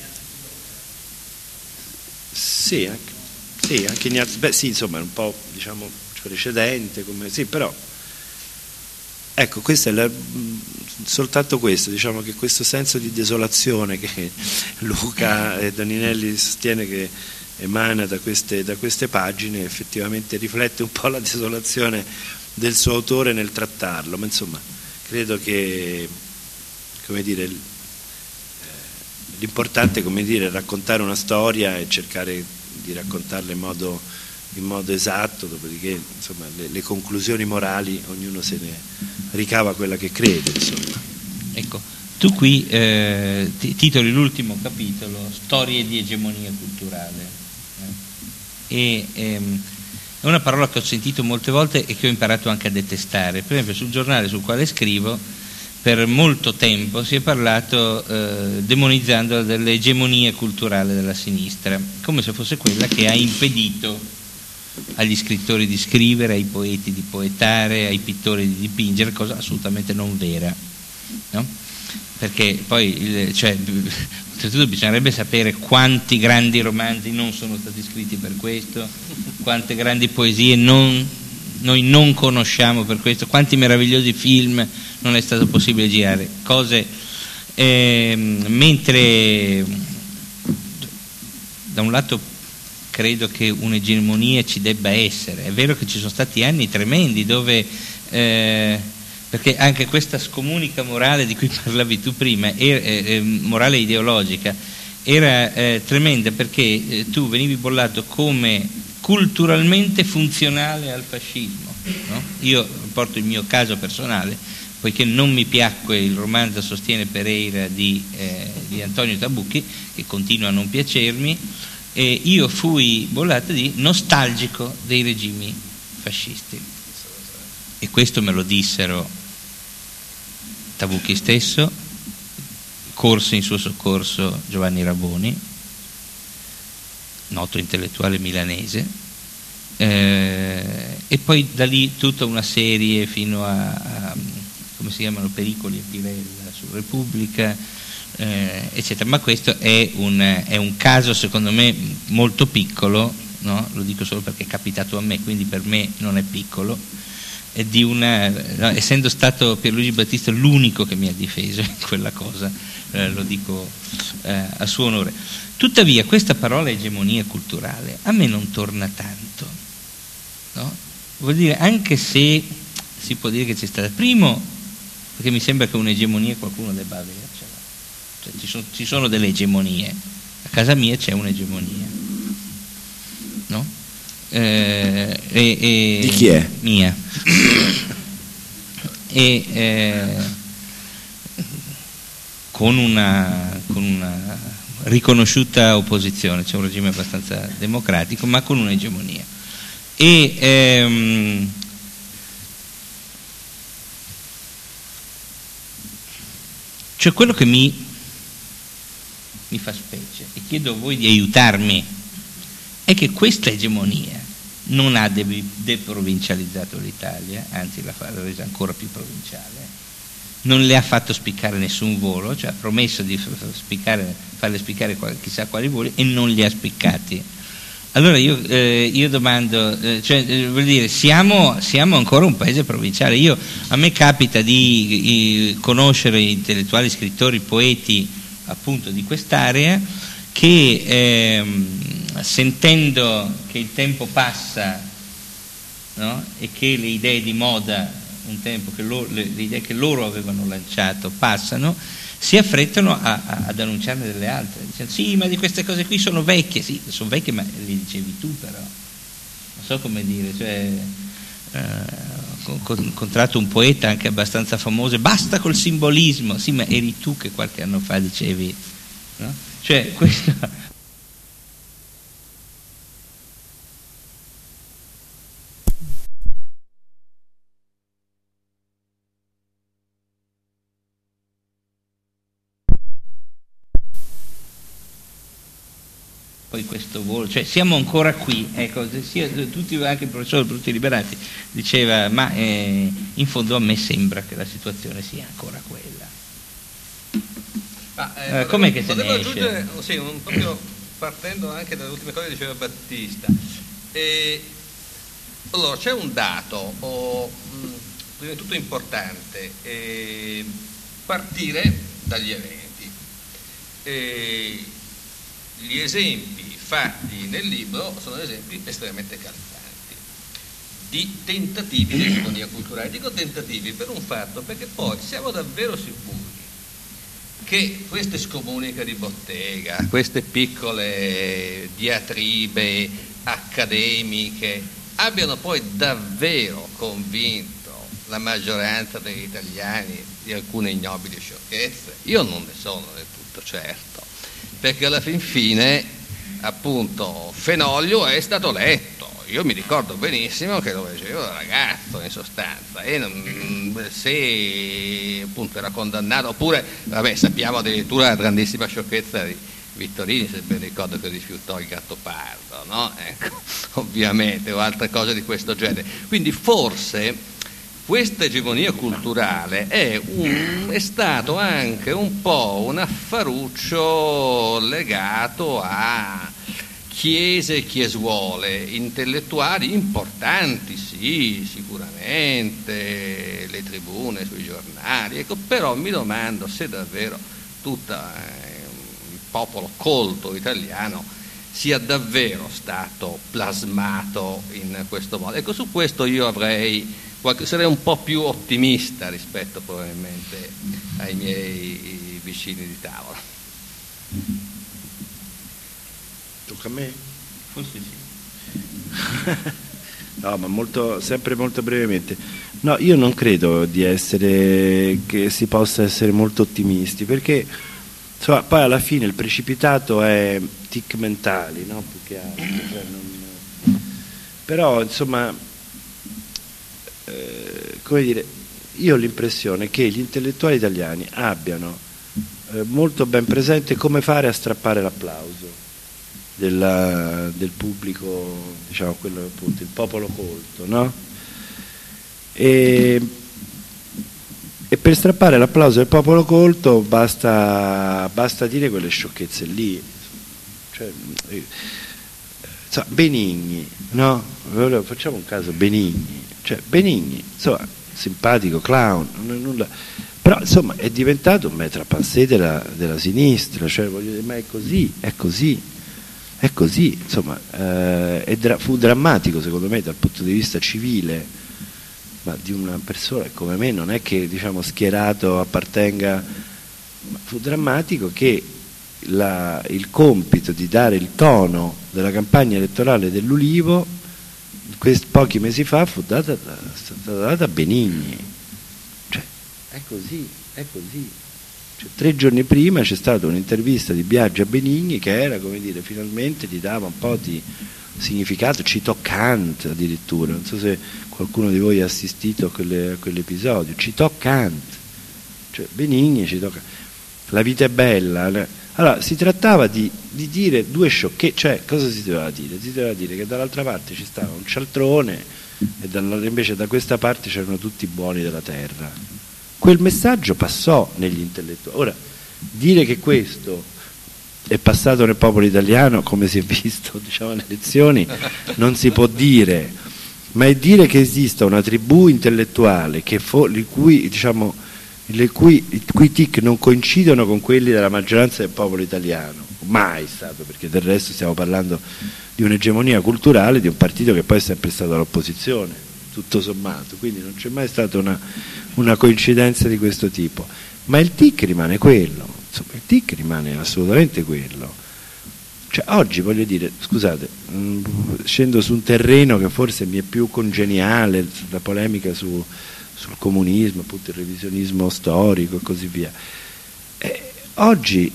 sì, anche, sì, anche Ignazio, beh sì, insomma è un po', diciamo, precedente, come, sì, però ecco, questo è la, soltanto questo, diciamo che questo senso di desolazione che Luca e Doninelli sostiene che emana da queste, da queste pagine, effettivamente riflette un po' la desolazione del suo autore nel trattarlo, ma insomma credo che, come dire, l'importante, come dire, è raccontare una storia e cercare di raccontarla in modo, in modo esatto, dopodiché insomma le, le conclusioni morali ognuno se ne ricava quella che crede, insomma. Ecco, tu qui eh, titoli l'ultimo capitolo Storie di egemonia culturale, eh? e ehm, è una parola che ho sentito molte volte e che ho imparato anche a detestare. Per esempio sul giornale sul quale scrivo per molto tempo si è parlato eh, demonizzando dell'egemonia culturale della sinistra, come se fosse quella che ha impedito agli scrittori di scrivere, ai poeti di poetare, ai pittori di dipingere, cosa assolutamente non vera, no? Perché poi il, cioè, oltretutto bisognerebbe sapere quanti grandi romanzi non sono stati scritti per questo, quante grandi poesie non, noi non conosciamo per questo, quanti meravigliosi film non è stato possibile girare, cose eh, mentre da un lato credo che un'egemonia ci debba essere. È vero che ci sono stati anni tremendi dove, eh, perché anche questa scomunica morale di cui parlavi tu prima, era, eh, morale ideologica, era eh, tremenda, perché eh, tu venivi bollato come culturalmente funzionale al fascismo, no? Io porto il mio caso personale, poiché non mi piacque il romanzo Sostiene Pereira di, eh, di Antonio Tabucchi, che continua a non piacermi, e io fui bollato di nostalgico dei regimi fascisti. E questo me lo dissero Tabucchi stesso, corse in suo soccorso Giovanni Raboni, noto intellettuale milanese, eh, e poi da lì tutta una serie fino a, a come si chiamano, Pericoli e Pirella su Repubblica, eh, eccetera. Ma questo è un, è un caso secondo me molto piccolo, no? Lo dico solo perché è capitato a me, quindi per me non è piccolo, è di una, no, essendo stato Pierluigi Battista l'unico che mi ha difeso in quella cosa, eh, lo dico eh, a suo onore. Tuttavia questa parola egemonia culturale a me non torna tanto, no? Vuol dire, anche se si può dire che c'è stata, primo perché mi sembra che un'egemonia qualcuno debba avercela, cioè, ci, sono, ci sono delle egemonie, a casa mia c'è un'egemonia, no? Eh, e, e, di chi è? Mia. E eh, con una, con una riconosciuta opposizione, c'è un regime abbastanza democratico, ma con un'egemonia. E ehm, cioè quello che mi, mi fa specie, e chiedo a voi di aiutarmi, è che questa egemonia non ha deprovincializzato l'Italia, anzi l'ha resa ancora più provinciale, non le ha fatto spiccare nessun volo, cioè ha promesso di spiccare, farle spiccare chissà quali voli e non li ha spiccati. Allora io, eh, io domando, eh, cioè, eh, vuol dire, siamo, siamo ancora un paese provinciale. Io, a me capita di, di conoscere intellettuali, scrittori, poeti appunto di quest'area che ehm, sentendo che il tempo passa, no? E che le idee di moda, un tempo che loro, le, le idee che loro avevano lanciato passano, si affrettano a, a, ad annunciarne delle altre, dicendo sì, ma di queste cose qui sono vecchie, sì, sono vecchie, ma le dicevi tu, però non so come dire, cioè eh, ho incontrato un poeta anche abbastanza famoso, basta col simbolismo, sì, ma eri tu che qualche anno fa dicevi, no? Cioè questo. Poi questo volo, cioè siamo ancora qui, ecco, sia, tutti, anche il professor Brutti Liberati diceva, ma eh, in fondo a me sembra che la situazione sia ancora quella. Ah, eh, eh, com'è che se ne esce? Aggiungere, sì, un, proprio partendo anche dalle ultime cose che diceva Battista. E, allora, c'è un dato, oh, mh, prima di tutto importante, eh, partire dagli eventi. Eh, Gli esempi fatti nel libro sono esempi estremamente calzanti di tentativi di economia culturale. Dico tentativi per un fatto, perché poi siamo davvero sicuri che queste scomuniche di bottega, queste piccole diatribe accademiche abbiano poi davvero convinto la maggioranza degli italiani di alcune ignobili sciocchezze? Io non ne sono del tutto certo, perché alla fin fine appunto Fenoglio è stato letto, io mi ricordo benissimo che lo leggevo da ragazzo in sostanza, e non, se appunto era condannato, oppure vabbè, sappiamo addirittura la grandissima sciocchezza di Vittorini, se ben ricordo, che rifiutò il Gattopardo, no? Ecco, ovviamente, o altre cose di questo genere. Quindi forse questa egemonia culturale è, un, è stato anche un po' un affaruccio legato a chiese e chiesuole intellettuali importanti, sì, sicuramente, le tribune sui giornali, ecco, però mi domando se davvero tutto eh, il popolo colto italiano sia davvero stato plasmato in questo modo. Ecco, su questo io avrei sarei un po' più ottimista rispetto probabilmente ai miei vicini di tavola. Tocca a me? Forse sì. No, ma molto, sempre molto brevemente. No, io non credo di essere, che si possa essere molto ottimisti, perché insomma, poi alla fine il precipitato è tic mentali, no? Più che altro, cioè non, però insomma, eh, come dire, io ho l'impressione che gli intellettuali italiani abbiano eh, molto ben presente come fare a strappare l'applauso Della, del pubblico, diciamo quello appunto, il popolo colto, no? E, e per strappare l'applauso del popolo colto basta, basta dire quelle sciocchezze lì, cioè, insomma, Benigni, no? Facciamo un caso Benigni, cioè Benigni, insomma, simpatico clown, non è nulla, però insomma è diventato un maître à penser della, della sinistra, cioè voglio dire, ma è così, è così. È così, insomma, eh, è dra- fu drammatico secondo me dal punto di vista civile, ma di una persona che come me non è che diciamo schierato appartenga, ma fu drammatico che la, il compito di dare il tono della campagna elettorale dell'Ulivo quest- pochi mesi fa fu data, stata data a Benigni, cioè è così, è così. Cioè, tre giorni prima c'è stata un'intervista di Biagi a Benigni che era, come dire, finalmente gli dava un po' di significato, citò Kant addirittura, non so se qualcuno di voi ha assistito a, quelle, a quell'episodio, citò Kant, cioè Benigni citò Kant. La vita è bella. Allora si trattava di, di dire due sciocchezze, cioè cosa si doveva dire? Si doveva dire che dall'altra parte ci stava un cialtrone e invece da questa parte c'erano tutti i buoni della terra. Quel messaggio passò negli intellettuali. Ora, dire che questo è passato nel popolo italiano, come si è visto diciamo, alle elezioni, non si può dire, ma è dire che esista una tribù intellettuale che fo, le cui, diciamo, le cui, i cui tic non coincidono con quelli della maggioranza del popolo italiano, mai stato, perché del resto stiamo parlando di un'egemonia culturale di un partito che poi è sempre stato all'opposizione, tutto sommato, quindi non c'è mai stata una, una coincidenza di questo tipo, ma il tic rimane quello, insomma, il tic rimane assolutamente quello. Cioè, oggi voglio dire, scusate, mh, scendo su un terreno che forse mi è più congeniale, la polemica su, sul comunismo, appunto il revisionismo storico e così via. Eh, oggi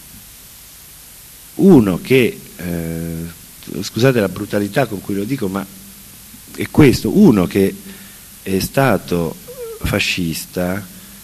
uno che, eh, scusate la brutalità con cui lo dico, ma è questo, uno che è stato fascista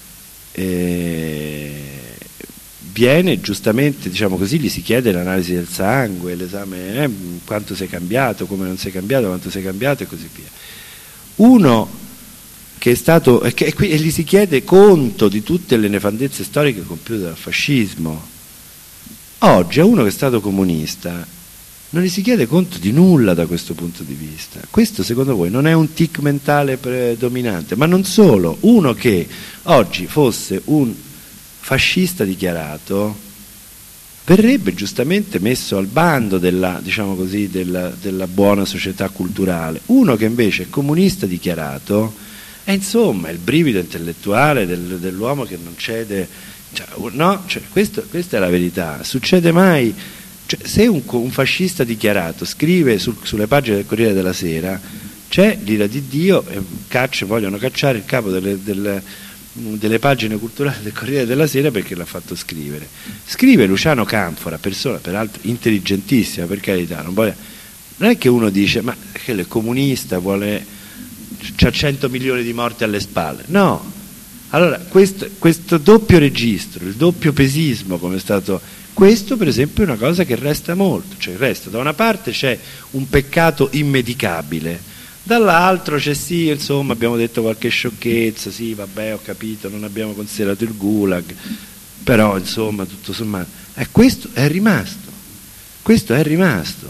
eh, viene giustamente, diciamo così, gli si chiede l'analisi del sangue, l'esame, eh, quanto sei cambiato, come non sei cambiato, quanto sei cambiato e così via. Uno che è stato, e, che, e gli si chiede conto di tutte le nefandezze storiche compiute dal fascismo. Oggi a uno che è stato comunista non gli si chiede conto di nulla da questo punto di vista. Questo secondo voi non è un tic mentale predominante? Ma non solo, uno che oggi fosse un fascista dichiarato verrebbe giustamente messo al bando della, diciamo così, della, della buona società culturale. Uno che invece è comunista dichiarato è insomma il brivido intellettuale del, dell'uomo che non cede, cioè, no? Cioè, questo, questa è la verità. Succede mai? Cioè, se un, un fascista dichiarato scrive sul, sulle pagine del Corriere della Sera, c'è l'ira di Dio e caccia, vogliono cacciare il capo delle, delle, delle pagine culturali del Corriere della Sera perché l'ha fatto scrivere. Scrive Luciano Canfora, persona peraltro intelligentissima, per carità, non, vuole, non è che uno dice ma che è comunista, vuole, c'ha cento milioni di morti alle spalle, no. Allora questo, questo doppio registro, il doppio pesismo come è stato, questo per esempio è una cosa che resta molto, cioè resta, da una parte c'è un peccato immedicabile, dall'altro c'è sì, insomma abbiamo detto qualche sciocchezza, sì vabbè ho capito, non abbiamo considerato il gulag, però insomma tutto sommato, eh, questo è rimasto, questo è rimasto.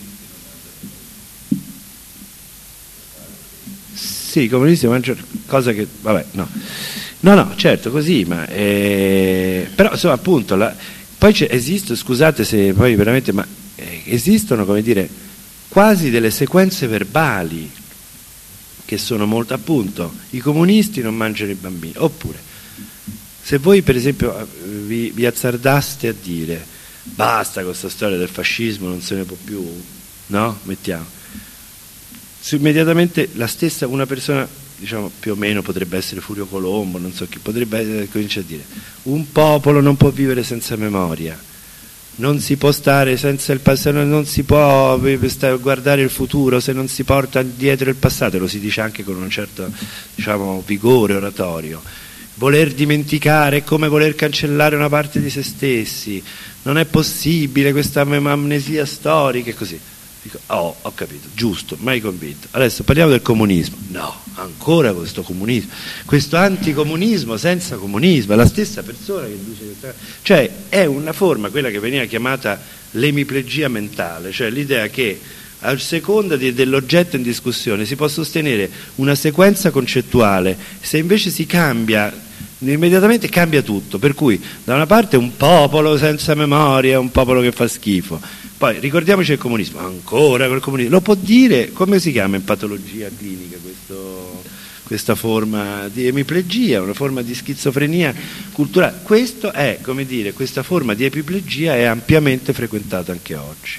Sì, i comunisti mangiano, cosa che, vabbè, no, no, no, certo, così, ma, eh, però insomma appunto, la, poi esistono, scusate se poi veramente, ma eh, esistono, come dire, quasi delle sequenze verbali che sono molto, appunto, i comunisti non mangiano i bambini, oppure, se voi per esempio vi, vi azzardaste a dire, basta con questa storia del fascismo, non se ne può più, no? Mettiamo. immediatamente la stessa, una persona, diciamo più o meno potrebbe essere Furio Colombo, non so chi, potrebbe cominciare a dire: un popolo non può vivere senza memoria, non si può stare senza il passato, non si può guardare il futuro se non si porta dietro il passato, lo si dice anche con un certo, diciamo, vigore oratorio. Voler dimenticare è come voler cancellare una parte di se stessi, non è possibile questa amnesia storica e così. Dico, oh, ho capito, giusto, mai convinto. Adesso parliamo del comunismo. No, ancora questo comunismo, questo anticomunismo senza comunismo, è la stessa persona che dice questa, cioè è una forma, quella che veniva chiamata l'emiplegia mentale, cioè l'idea che a seconda di, dell'oggetto in discussione si può sostenere una sequenza concettuale, se invece si cambia immediatamente cambia tutto, per cui da una parte un popolo senza memoria, un popolo che fa schifo, poi ricordiamoci il comunismo, ancora col comunismo, lo può dire, come si chiama in patologia clinica questo, questa forma di emiplegia, una forma di schizofrenia culturale, questo è, come dire, questa forma di emiplegia è ampiamente frequentata anche oggi.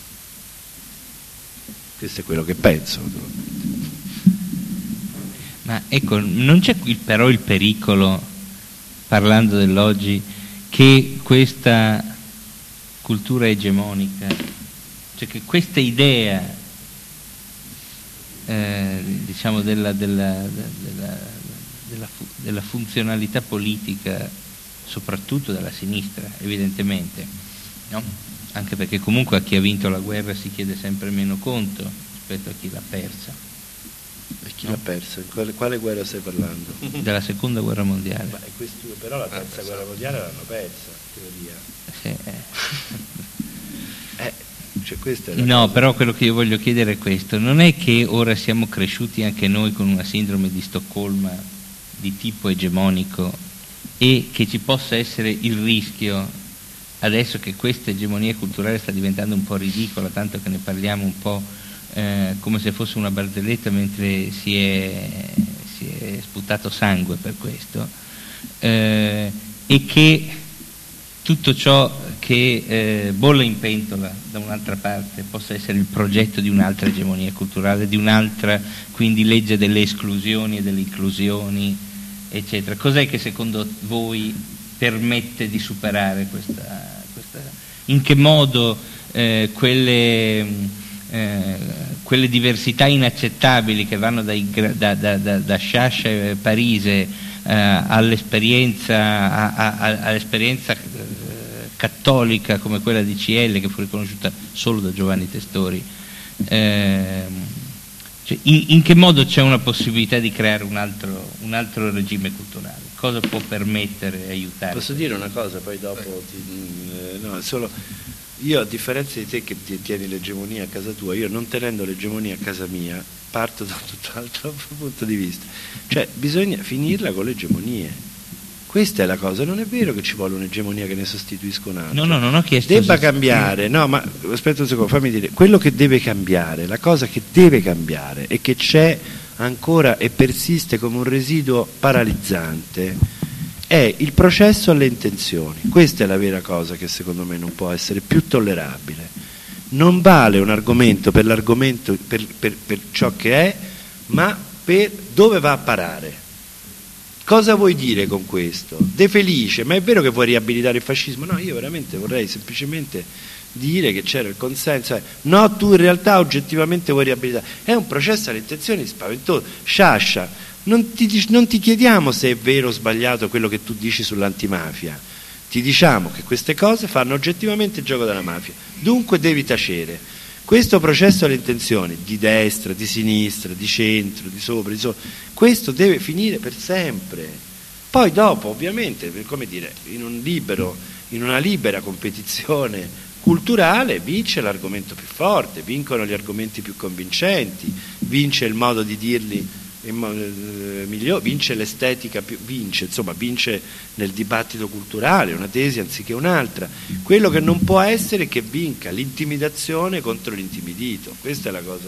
Questo è quello che penso. Ma ecco, non c'è qui però il pericolo, parlando dell'oggi, che questa cultura egemonica, cioè che questa idea eh, diciamo della, della, della, della, della funzionalità politica, soprattutto della sinistra, evidentemente, no? Anche perché comunque a chi ha vinto la guerra si chiede sempre meno conto rispetto a chi l'ha persa. E chi no? l'ha persa? In quale, quale guerra stai parlando? Della seconda guerra mondiale. Ma questo, però la terza ah, guerra mondiale l'hanno persa, in teoria. Sì, eh. eh, cioè questa è no, cosa. Però quello che io voglio chiedere è questo: non è che ora siamo cresciuti anche noi con una sindrome di Stoccolma di tipo egemonico e che ci possa essere il rischio, adesso che questa egemonia culturale sta diventando un po' ridicola, tanto che ne parliamo un po' eh, come se fosse una barzelletta, mentre si è, si è sputato sangue per questo, eh, e che tutto ciò che eh, bolle in pentola da un'altra parte possa essere il progetto di un'altra egemonia culturale, di un'altra quindi legge delle esclusioni e delle inclusioni, eccetera. Cos'è che secondo voi permette di superare questa, questa in che modo eh, quelle, eh, quelle diversità inaccettabili che vanno dai, da, da, da, da Sciascia e Parise eh, all'esperienza, a, a, all'esperienza eh, cattolica come quella di C L, che fu riconosciuta solo da Giovanni Testori, eh, cioè in, in che modo c'è una possibilità di creare un altro, un altro regime culturale? Cosa può permettere e aiutare? Posso dire una cosa, poi dopo ti, eh, no, solo io, a differenza di te che ti tieni l'egemonia a casa tua, io non tenendo l'egemonia a casa mia parto da un tutt'altro punto di vista, cioè bisogna finirla con le egemonie. Questa è la cosa, non è vero che ci vuole un'egemonia che ne sostituisca un'altra. No, no, non ho chiesto. Debba cambiare, no, ma aspetta un secondo, fammi dire, quello che deve cambiare, la cosa che deve cambiare e che c'è ancora e persiste come un residuo paralizzante è il processo alle intenzioni. Questa è la vera cosa che secondo me non può essere più tollerabile. Non vale un argomento per l'argomento, per, per, per ciò che è, ma per dove va a parare. Cosa vuoi dire con questo? De Felice, ma è vero che vuoi riabilitare il fascismo? No, io veramente vorrei semplicemente dire che c'era il consenso. No, tu in realtà oggettivamente vuoi riabilitare. È un processo alle intenzioni spaventoso. Sciascia, non ti, non ti chiediamo se è vero o sbagliato quello che tu dici sull'antimafia. Ti diciamo che queste cose fanno oggettivamente il gioco della mafia. Dunque devi tacere. Questo processo alle intenzioni, di destra, di sinistra, di centro, di sopra, di sopra, questo deve finire per sempre. Poi dopo, ovviamente, come dire, in un libero, in una libera competizione culturale vince l'argomento più forte, vincono gli argomenti più convincenti, vince il modo di dirli migliore, vince l'estetica più, vince, insomma, vince nel dibattito culturale una tesi anziché un'altra. Quello che non può essere è che vinca l'intimidazione contro l'intimidito. Questa è la cosa.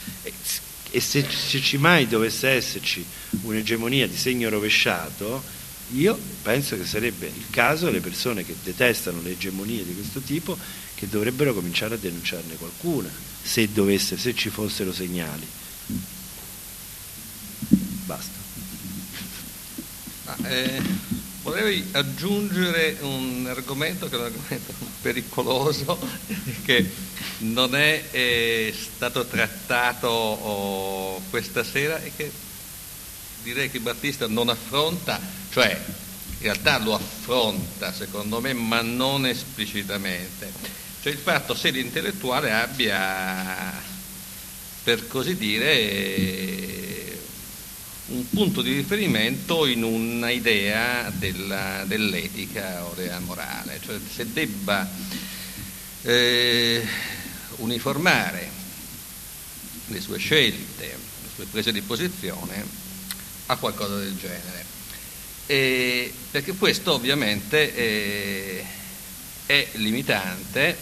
E se, se ci mai dovesse esserci un'egemonia di segno rovesciato, io penso che sarebbe il caso delle persone che detestano le egemonie di questo tipo che dovrebbero cominciare a denunciarne qualcuna, se dovesse, se ci fossero segnali. Basta. Ah, eh, vorrei aggiungere un argomento che è un argomento pericoloso, che non è eh, stato trattato oh, questa sera e che direi che Battista non affronta, cioè in realtà lo affronta secondo me, ma non esplicitamente, cioè il fatto se l'intellettuale abbia, per così dire, un punto di riferimento in una idea della, dell'etica o della morale, cioè se debba eh, uniformare le sue scelte, le sue prese di posizione a qualcosa del genere. E perché questo ovviamente è, è limitante,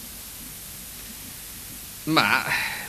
ma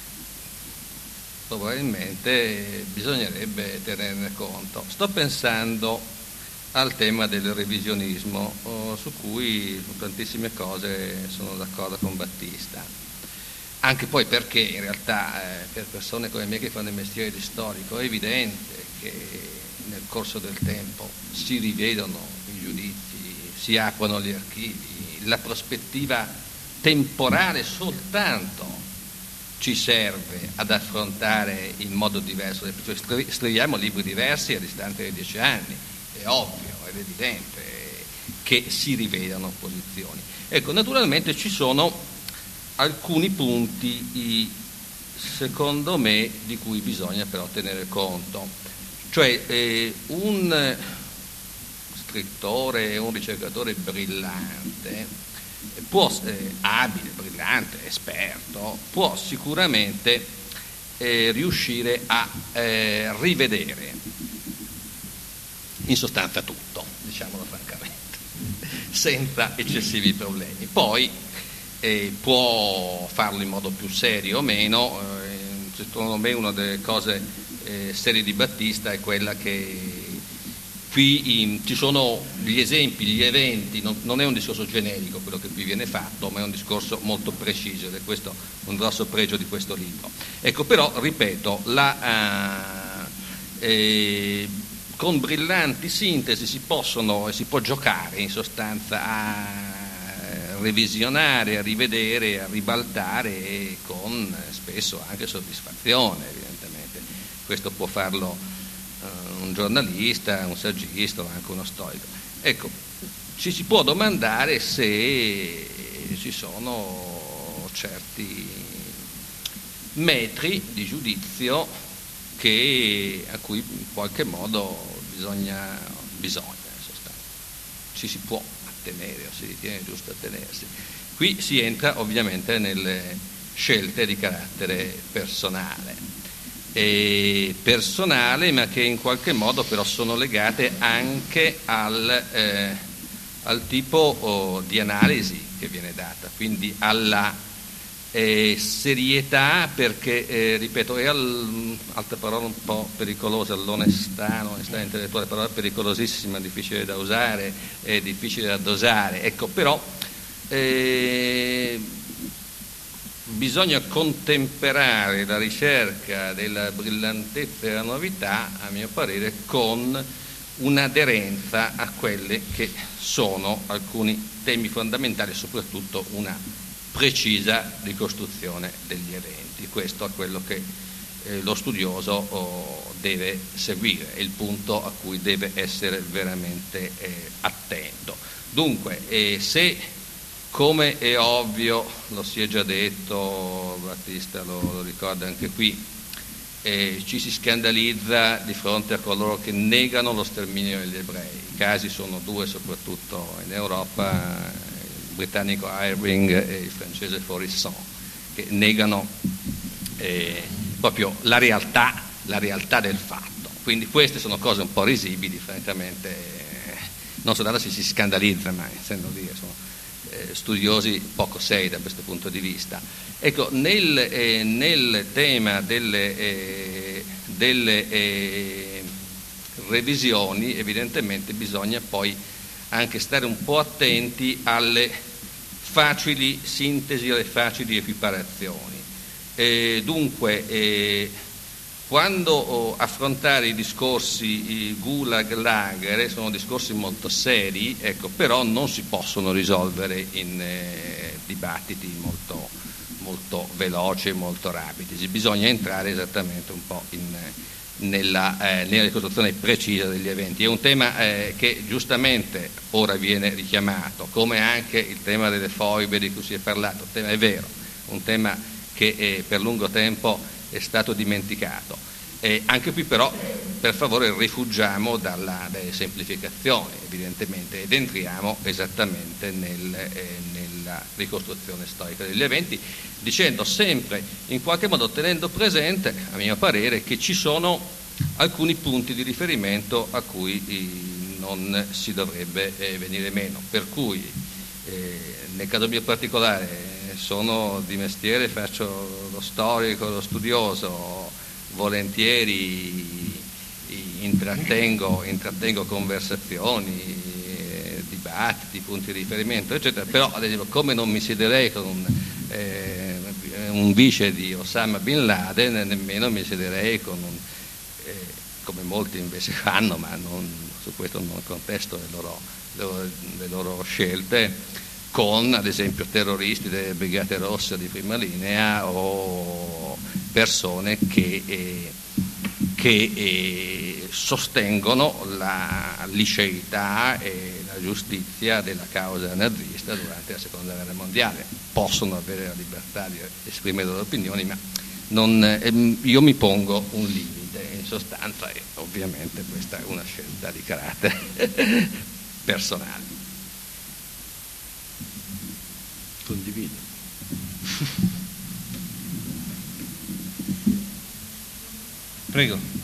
probabilmente bisognerebbe tenerne conto. Sto pensando al tema del revisionismo, oh, su cui su tantissime cose sono d'accordo con Battista, anche poi perché in realtà eh, per persone come me che fanno il mestiere di storico è evidente che nel corso del tempo si rivedono i giudizi, si aprono gli archivi, la prospettiva temporale soltanto ci serve ad affrontare in modo diverso, cioè, scriviamo libri diversi a distanza di dieci anni, è ovvio, è evidente che si rivedano posizioni. Ecco, naturalmente ci sono alcuni punti, secondo me, di cui bisogna però tenere conto. Cioè eh, un scrittore, un ricercatore brillante, può, eh, abile, brillante, esperto, può sicuramente eh, riuscire a eh, rivedere in sostanza tutto, diciamolo francamente, senza eccessivi problemi. Poi eh, può farlo in modo più serio o meno, eh, secondo me una delle cose Eh, serie di Battista è quella che qui in, ci sono gli esempi, gli eventi, non, non è un discorso generico quello che qui viene fatto, ma è un discorso molto preciso ed è questo un grosso pregio di questo libro. Ecco, però, ripeto, la, uh, eh, con brillanti sintesi si possono e si può giocare in sostanza a revisionare, a rivedere, a ribaltare con spesso anche soddisfazione, evidentemente. Questo può farlo uh, un giornalista, un saggista o anche uno storico. Ecco, ci si può domandare se ci sono certi metri di giudizio che, a cui in qualche modo bisogna, bisogna in sostanza, ci si può attenere o si ritiene giusto attenersi. Qui si entra ovviamente nelle scelte di carattere personale. E personale, ma che in qualche modo però sono legate anche al, eh, al tipo oh, di analisi che viene data, quindi alla eh, serietà, perché, eh, ripeto, è al, altra parola un po' pericolosa, l'onestà, l'onestà intellettuale, parola pericolosissima, difficile da usare, è difficile da dosare, ecco, però eh, bisogna contemperare la ricerca della brillantezza e della novità, a mio parere, con un'aderenza a quelle che sono alcuni temi fondamentali e soprattutto una precisa ricostruzione degli eventi. Questo è quello che eh, lo studioso oh, deve seguire, è il punto a cui deve essere veramente eh, attento. Dunque, eh, se come è ovvio, lo si è già detto, Battista lo, lo ricorda anche qui, eh, ci si scandalizza di fronte a coloro che negano lo sterminio degli ebrei. I casi sono due soprattutto in Europa, il britannico Irving e il francese Faurisson, che negano eh, proprio la realtà, la realtà del fatto. Quindi queste sono cose un po' risibili, francamente, eh, non soltanto si si scandalizza, ma essendo dire, sono studiosi poco seri da questo punto di vista. Ecco, nel, eh, nel tema delle, eh, delle eh, revisioni evidentemente bisogna poi anche stare un po' attenti alle facili sintesi, alle facili equiparazioni. Eh, dunque, eh, quando oh, affrontare i discorsi i gulag, lager sono discorsi molto seri, ecco, però non si possono risolvere in eh, dibattiti molto, molto veloci e molto rapidi, bisogna entrare esattamente un po' in, nella, eh, nella ricostruzione precisa degli eventi. È un tema eh, che giustamente ora viene richiamato, come anche il tema delle foibe di cui si è parlato, tema, è vero, un tema che eh, per lungo tempo è stato dimenticato. Eh, anche qui però, per favore, rifugiamo dalla, dalle semplificazioni, evidentemente, ed entriamo esattamente nel, eh, nella ricostruzione storica degli eventi, dicendo sempre, in qualche modo tenendo presente, a mio parere, che ci sono alcuni punti di riferimento a cui eh, non si dovrebbe eh, venire meno. Per cui, eh, nel caso mio particolare, sono di mestiere, faccio lo storico, lo studioso, volentieri intrattengo, intrattengo conversazioni, eh, dibattiti, punti di riferimento, eccetera, però ad esempio, come non mi siederei con un, eh, un vice di Osama Bin Laden, nemmeno mi siederei con un, eh, come molti invece fanno, ma non, su questo non contesto le loro, le loro, le loro scelte, con ad esempio terroristi delle Brigate Rosse di prima linea o persone che, eh, che eh, sostengono la liceità e la giustizia della causa nazista durante la seconda guerra mondiale. Possono avere la libertà di esprimere le loro opinioni, ma non, eh, io mi pongo un limite in sostanza, e ovviamente questa è una scelta di carattere personale. Condivido. Prego.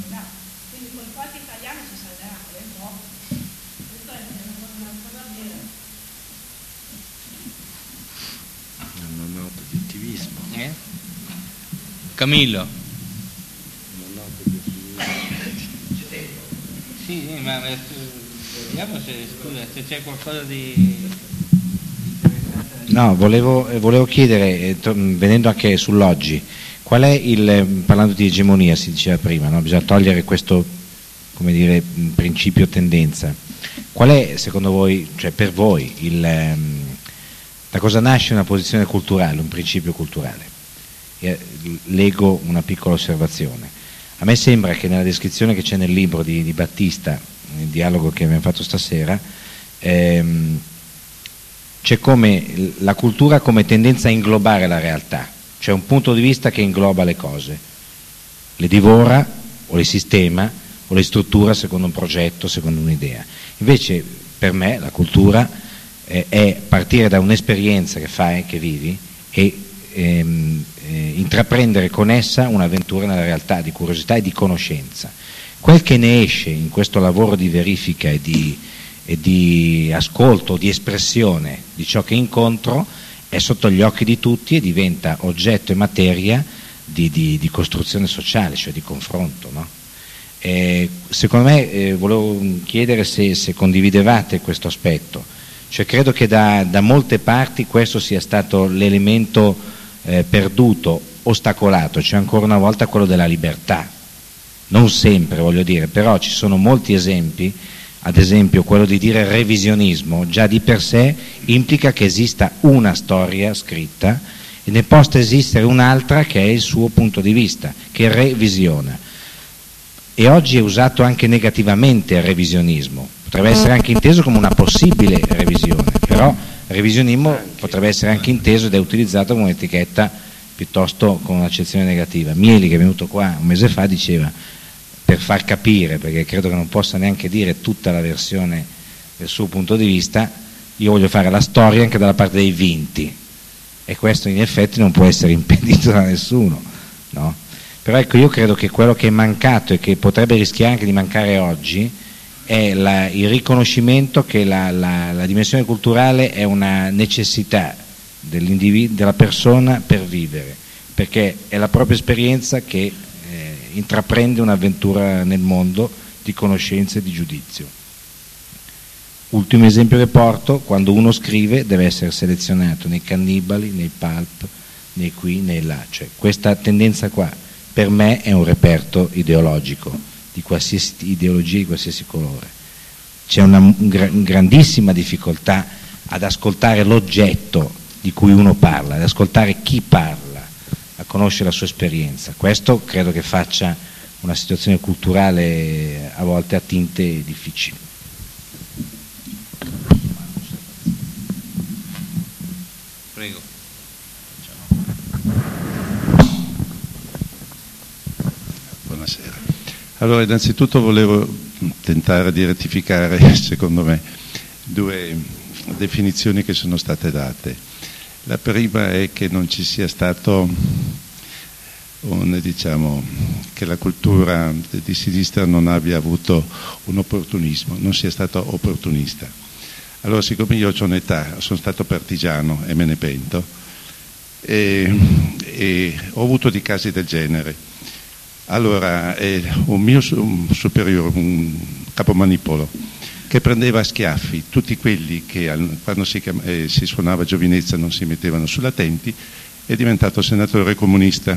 Quindi con qualche italiano si salverà, un po'. Questo è una cosa vera. Bellissimo. Eh? Camillo. Sì, ma vediamo se, scusa, se c'è qualcosa di... No, volevo, volevo chiedere, venendo anche sull'oggi, qual è il, parlando di egemonia si diceva prima, no? Bisogna togliere questo, come dire, principio tendenza. Qual è secondo voi, cioè per voi, il, da cosa nasce una posizione culturale, un principio culturale? E leggo una piccola osservazione. A me sembra che nella descrizione che c'è nel libro di, di Battista, nel dialogo che abbiamo fatto stasera, ehm, c'è come la cultura come tendenza a inglobare la realtà, cioè un punto di vista che ingloba le cose, le divora o le sistema o le struttura secondo un progetto, secondo un'idea. Invece per me la cultura eh, è partire da un'esperienza che fai, che vivi e ehm, eh, intraprendere con essa un'avventura nella realtà di curiosità e di conoscenza. Quel che ne esce in questo lavoro di verifica e di e di ascolto, di espressione di ciò che incontro è sotto gli occhi di tutti e diventa oggetto e materia di, di, di costruzione sociale, cioè di confronto, no? E secondo me eh, volevo chiedere se, se condividevate questo aspetto, cioè credo che da, da molte parti questo sia stato l'elemento eh, perduto, ostacolato, cioè ancora una volta quello della libertà, non sempre voglio dire, però ci sono molti esempi. Ad esempio quello di dire revisionismo già di per sé implica che esista una storia scritta e ne possa esistere un'altra che è il suo punto di vista, che revisiona. E oggi è usato anche negativamente il revisionismo, potrebbe essere anche inteso come una possibile revisione, però revisionismo potrebbe essere anche inteso ed è utilizzato come un'etichetta piuttosto con un'accezione negativa. Mieli, che è venuto qua un mese fa, diceva, per far capire, perché credo che non possa neanche dire tutta la versione del suo punto di vista, io voglio fare la storia anche dalla parte dei vinti, e questo in effetti non può essere impedito da nessuno, no? Però ecco, io credo che quello che è mancato e che potrebbe rischiare anche di mancare oggi è la, il riconoscimento che la, la, la dimensione culturale è una necessità dell'individuo, della persona per vivere, perché è la propria esperienza che intraprende un'avventura nel mondo di conoscenza e di giudizio. Ultimo esempio che porto: quando uno scrive deve essere selezionato nei cannibali, nei pulp, nei qui, nei là, cioè questa tendenza qua per me è un reperto ideologico di qualsiasi ideologia, di qualsiasi colore. C'è una un, un grandissima difficoltà ad ascoltare l'oggetto di cui uno parla, ad ascoltare chi parla, a conoscere la sua esperienza. Questo credo che faccia una situazione culturale a volte a tinte difficili. Prego. Buonasera. Allora, innanzitutto volevo tentare di rettificare, secondo me, due definizioni che sono state date. La prima è che non ci sia stato, un, diciamo, che la cultura di sinistra non abbia avuto un opportunismo, non sia stata opportunista. Allora, siccome io ho un'età, sono stato partigiano e me ne pento, e, e ho avuto dei casi del genere. Allora, eh, un mio un superiore, un capomanipolo, che prendeva a schiaffi tutti quelli che quando si, eh, si suonava giovinezza non si mettevano sull'attenti, è diventato senatore comunista.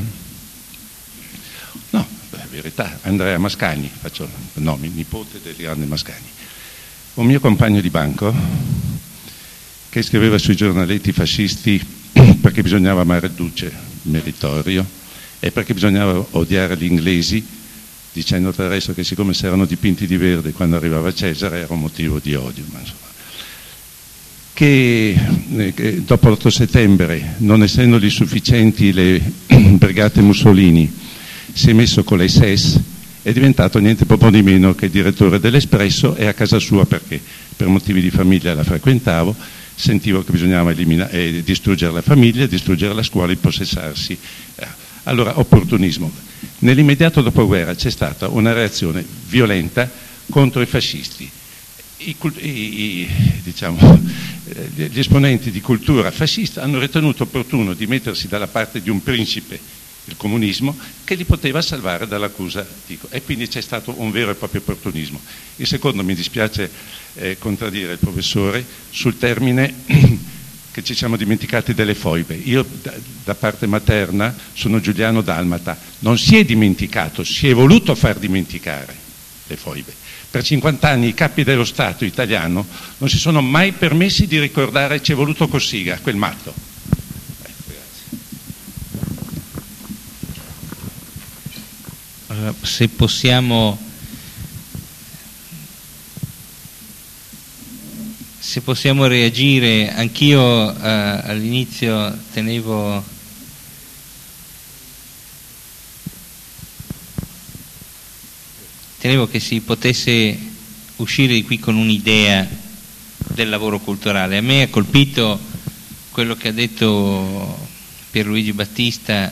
No, è verità, Andrea Mascagni, faccio nomi, nipote del grande Mascagni. Un mio compagno di banco che scriveva sui giornaletti fascisti perché bisognava amare il duce, meritorio, e perché bisognava odiare gli inglesi, dicendo tra il resto che siccome si erano dipinti di verde quando arrivava Cesare era un motivo di odio, ma insomma. Che, eh, che dopo l'otto settembre, non essendogli sufficienti le brigate Mussolini, si è messo con le S E S, è diventato niente proprio di meno che direttore dell'Espresso, e a casa sua, perché per motivi di famiglia la frequentavo, sentivo che bisognava eliminare, eh, distruggere la famiglia, distruggere la scuola, impossessarsi. Allora, opportunismo. Nell'immediato dopoguerra c'è stata una reazione violenta contro i fascisti. I, i, i, diciamo, eh, gli esponenti di cultura fascista hanno ritenuto opportuno di mettersi dalla parte di un principe, il comunismo, che li poteva salvare dall'accusa, dico, e quindi c'è stato un vero e proprio opportunismo. Il secondo, mi dispiace eh, contraddire il professore sul termine che ci siamo dimenticati delle foibe. Io da, da parte materna sono giuliano dalmata, non si è dimenticato, si è voluto far dimenticare le foibe. Per cinquanta anni i capi dello Stato italiano non si sono mai permessi di ricordare, ci è voluto Cossiga, quel matto. Ecco, grazie. Allora, se possiamo Se possiamo reagire, anch'io eh, all'inizio tenevo tenevo che si potesse uscire di qui con un'idea del lavoro culturale. A me ha colpito quello che ha detto Pierluigi Battista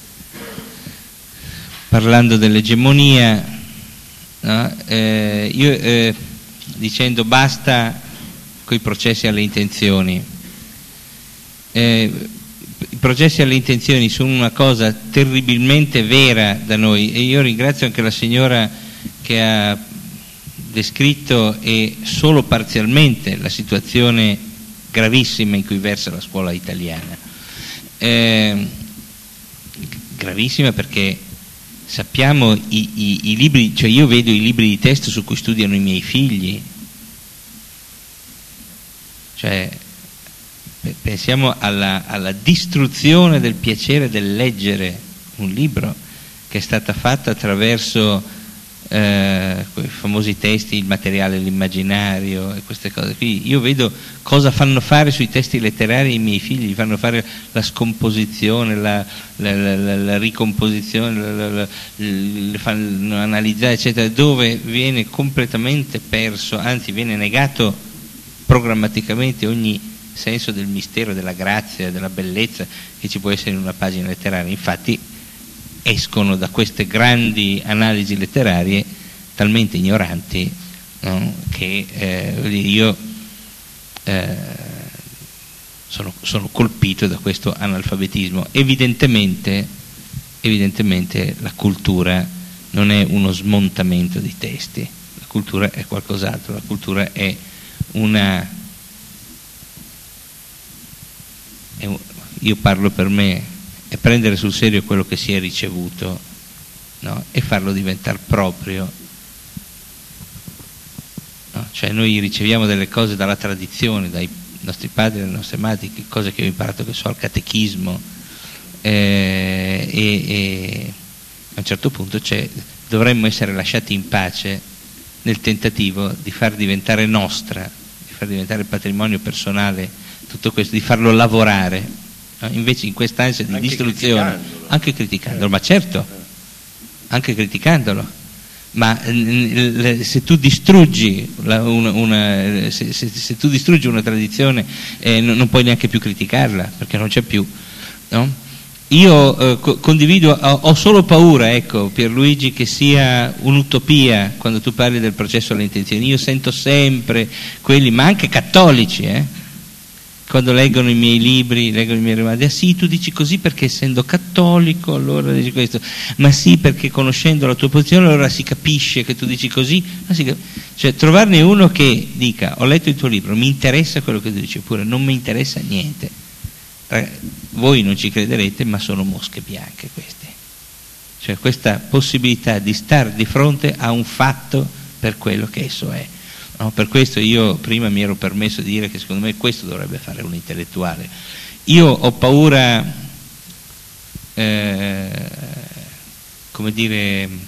parlando dell'egemonia, no? eh, io, eh, dicendo basta coi processi alle intenzioni. Eh, i processi alle intenzioni sono una cosa terribilmente vera da noi, e io ringrazio anche la signora che ha descritto e solo parzialmente la situazione gravissima in cui versa la scuola italiana. Eh, gravissima perché sappiamo i, i, i libri, cioè io vedo i libri di testo su cui studiano i miei figli. Cioè, pensiamo alla, alla distruzione del piacere del leggere un libro, che è stata fatta attraverso eh, quei famosi testi, il materiale, l'immaginario e queste cose qui. Io vedo cosa fanno fare sui testi letterari ai miei figli, gli fanno fare la scomposizione, la, la, la, la, la ricomposizione, la, la, le fanno analizzare, eccetera, dove viene completamente perso, anzi viene negato programmaticamente ogni senso del mistero, della grazia, della bellezza che ci può essere in una pagina letteraria. Infatti escono da queste grandi analisi letterarie talmente ignoranti, no? Che eh, io eh, sono, sono colpito da questo analfabetismo. Evidentemente, evidentemente la cultura non è uno smontamento di testi, la cultura è qualcos'altro, la cultura è una è un, io parlo per me, è prendere sul serio quello che si è ricevuto, no? E farlo diventare proprio, no? Cioè noi riceviamo delle cose dalla tradizione, dai nostri padri, dalle nostre madri, cose che ho imparato, che so, al catechismo, eh, e, e a un certo punto cioè, dovremmo essere lasciati in pace nel tentativo di far diventare nostra, di far diventare patrimonio personale tutto questo, di farlo lavorare, no? Invece in quest'ansia di anche distruzione, criticandolo. anche criticandolo, ma certo, anche criticandolo, ma se tu distruggi una, una, se, se, se tu distruggi una tradizione eh, non, non puoi neanche più criticarla, perché non c'è più, no? Io eh, co- condivido, ho, ho solo paura, ecco, Pierluigi, che sia un'utopia quando tu parli del processo alle intenzioni. Io sento sempre quelli, ma anche cattolici, eh, quando leggono i miei libri, leggono i miei rimandi, ah sì, tu dici così perché essendo cattolico allora dici questo, ma sì, perché conoscendo la tua posizione allora si capisce che tu dici così. Ma si cap- cioè trovarne uno che dica ho letto il tuo libro, mi interessa quello che tu dici, oppure non mi interessa niente. Voi non ci crederete, ma sono mosche bianche queste, cioè questa possibilità di star di fronte a un fatto per quello che esso è, no? Per questo io prima mi ero permesso di dire che secondo me questo dovrebbe fare un intellettuale. Io ho paura, eh, come dire,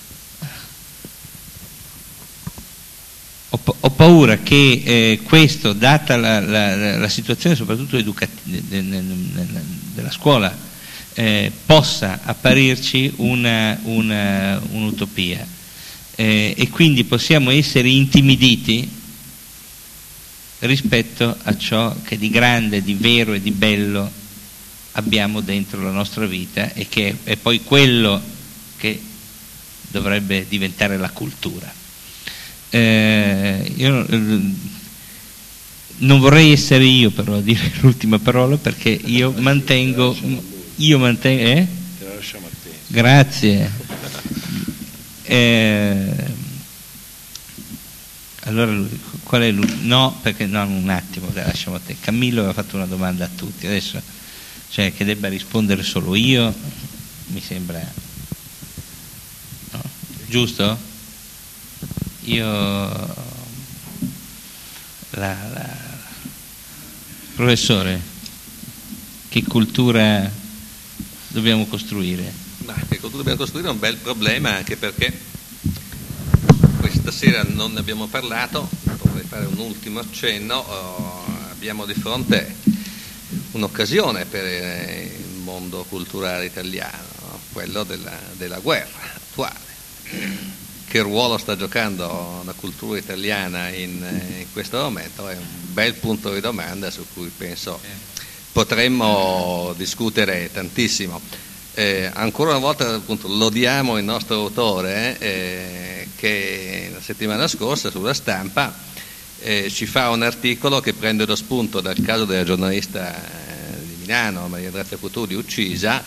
ho paura che eh, questo, data la, la, la situazione soprattutto educativa della scuola, eh, possa apparirci una, una, un'utopia, eh, e quindi possiamo essere intimiditi rispetto a ciò che di grande, di vero e di bello abbiamo dentro la nostra vita, e che è poi quello che dovrebbe diventare la cultura. Eh, io, non vorrei essere io però a dire l'ultima parola, perché io mantengo, io mantengo, eh? Te la lasciamo a te. Grazie. Eh, allora, qual è l'ultimo? No, perché no, un attimo, te la lasciamo a te. Camillo aveva fatto una domanda a tutti, adesso, cioè che debba rispondere solo io, mi sembra, no? Giusto? Io la, la professore, che cultura dobbiamo costruire? Ma che cultura dobbiamo costruire è un bel problema, anche perché questa sera non ne abbiamo parlato, vorrei fare un ultimo accenno. Oh, abbiamo di fronte un'occasione per il mondo culturale italiano, no? Quello della, della guerra attuale. Che ruolo sta giocando la cultura italiana in, in questo momento è un bel punto di domanda su cui penso potremmo discutere tantissimo. Eh, ancora una volta appunto lodiamo il nostro autore eh, che la settimana scorsa sulla Stampa eh, ci fa un articolo che prende lo spunto dal caso della giornalista eh, di Milano, Maria Grazia Cutuli, uccisa,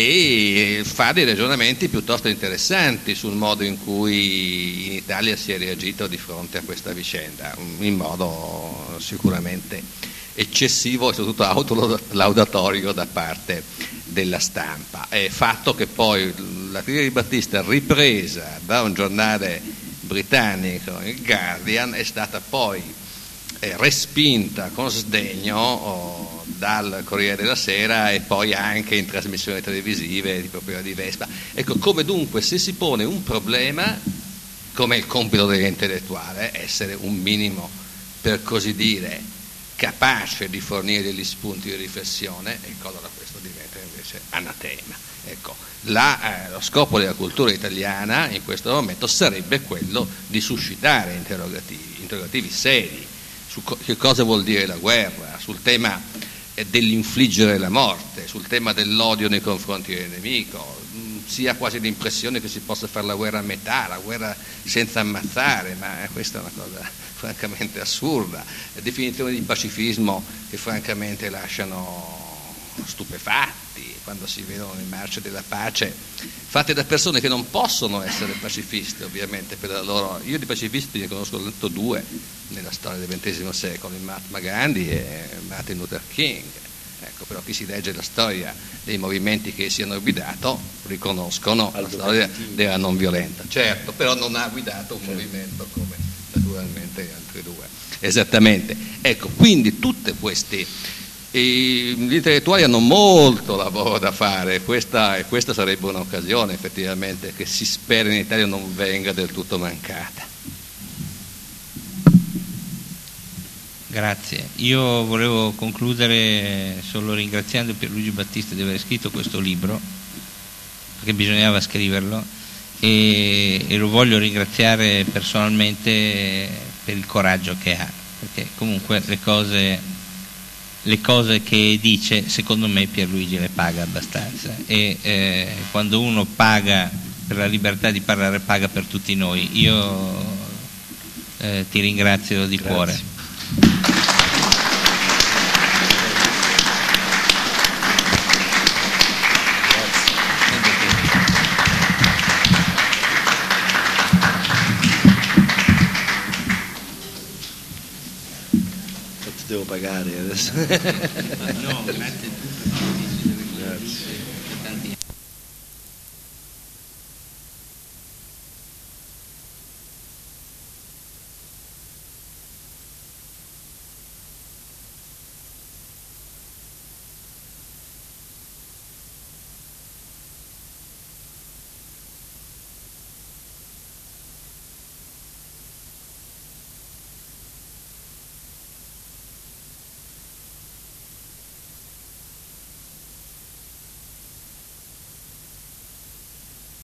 e fa dei ragionamenti piuttosto interessanti sul modo in cui in Italia si è reagito di fronte a questa vicenda, in modo sicuramente eccessivo e soprattutto autolaudatorio da parte della Stampa. È fatto che poi la critica di Battista, ripresa da un giornale britannico, il Guardian, è stata poi eh, respinta con sdegno oh, dal Corriere della Sera e poi anche in trasmissioni televisive di proprio di Vespa. Ecco, come dunque se si pone un problema, come il compito dell'intellettuale, essere un minimo, per così dire, capace di fornire degli spunti di riflessione, ecco, allora questo diventa invece anatema. Ecco, la, eh, lo scopo della cultura italiana in questo momento sarebbe quello di suscitare interrogativi, interrogativi seri su co- che cosa vuol dire la guerra, sul tema eh, dell'infliggere la morte, sul tema dell'odio nei confronti del nemico. Mm, si ha quasi l'impressione che si possa fare la guerra a metà, la guerra senza ammazzare, ma eh, questa è una cosa francamente assurda, definizioni di pacifismo che francamente lasciano stupefatti quando si vedono le marce della pace fatte da persone che non possono essere pacifiste, ovviamente per la loro. Io di pacifisti ne conosco soltanto due nella storia del ventesimo secolo, Mahatma Gandhi e Martin Luther King. Ecco, però chi si legge la storia dei movimenti che si hanno guidato riconoscono la storia della non violenza, certo, però non ha guidato un movimento come naturalmente gli altri due. Esattamente. Ecco, quindi tutte queste e gli intellettuali hanno molto lavoro da fare, questa, e questa sarebbe un'occasione effettivamente che si spera in Italia non venga del tutto mancata. Grazie. Io volevo concludere solo ringraziando Pierluigi Battista di aver scritto questo libro, perché bisognava scriverlo, e, e lo voglio ringraziare personalmente per il coraggio che ha, perché comunque le cose, le cose che dice, secondo me Pierluigi le paga abbastanza, e eh, quando uno paga per la libertà di parlare paga per tutti noi. Io eh, ti ringrazio di Grazie. cuore. Devo pagare adesso. Ma no, grazie a tutti. Grazie.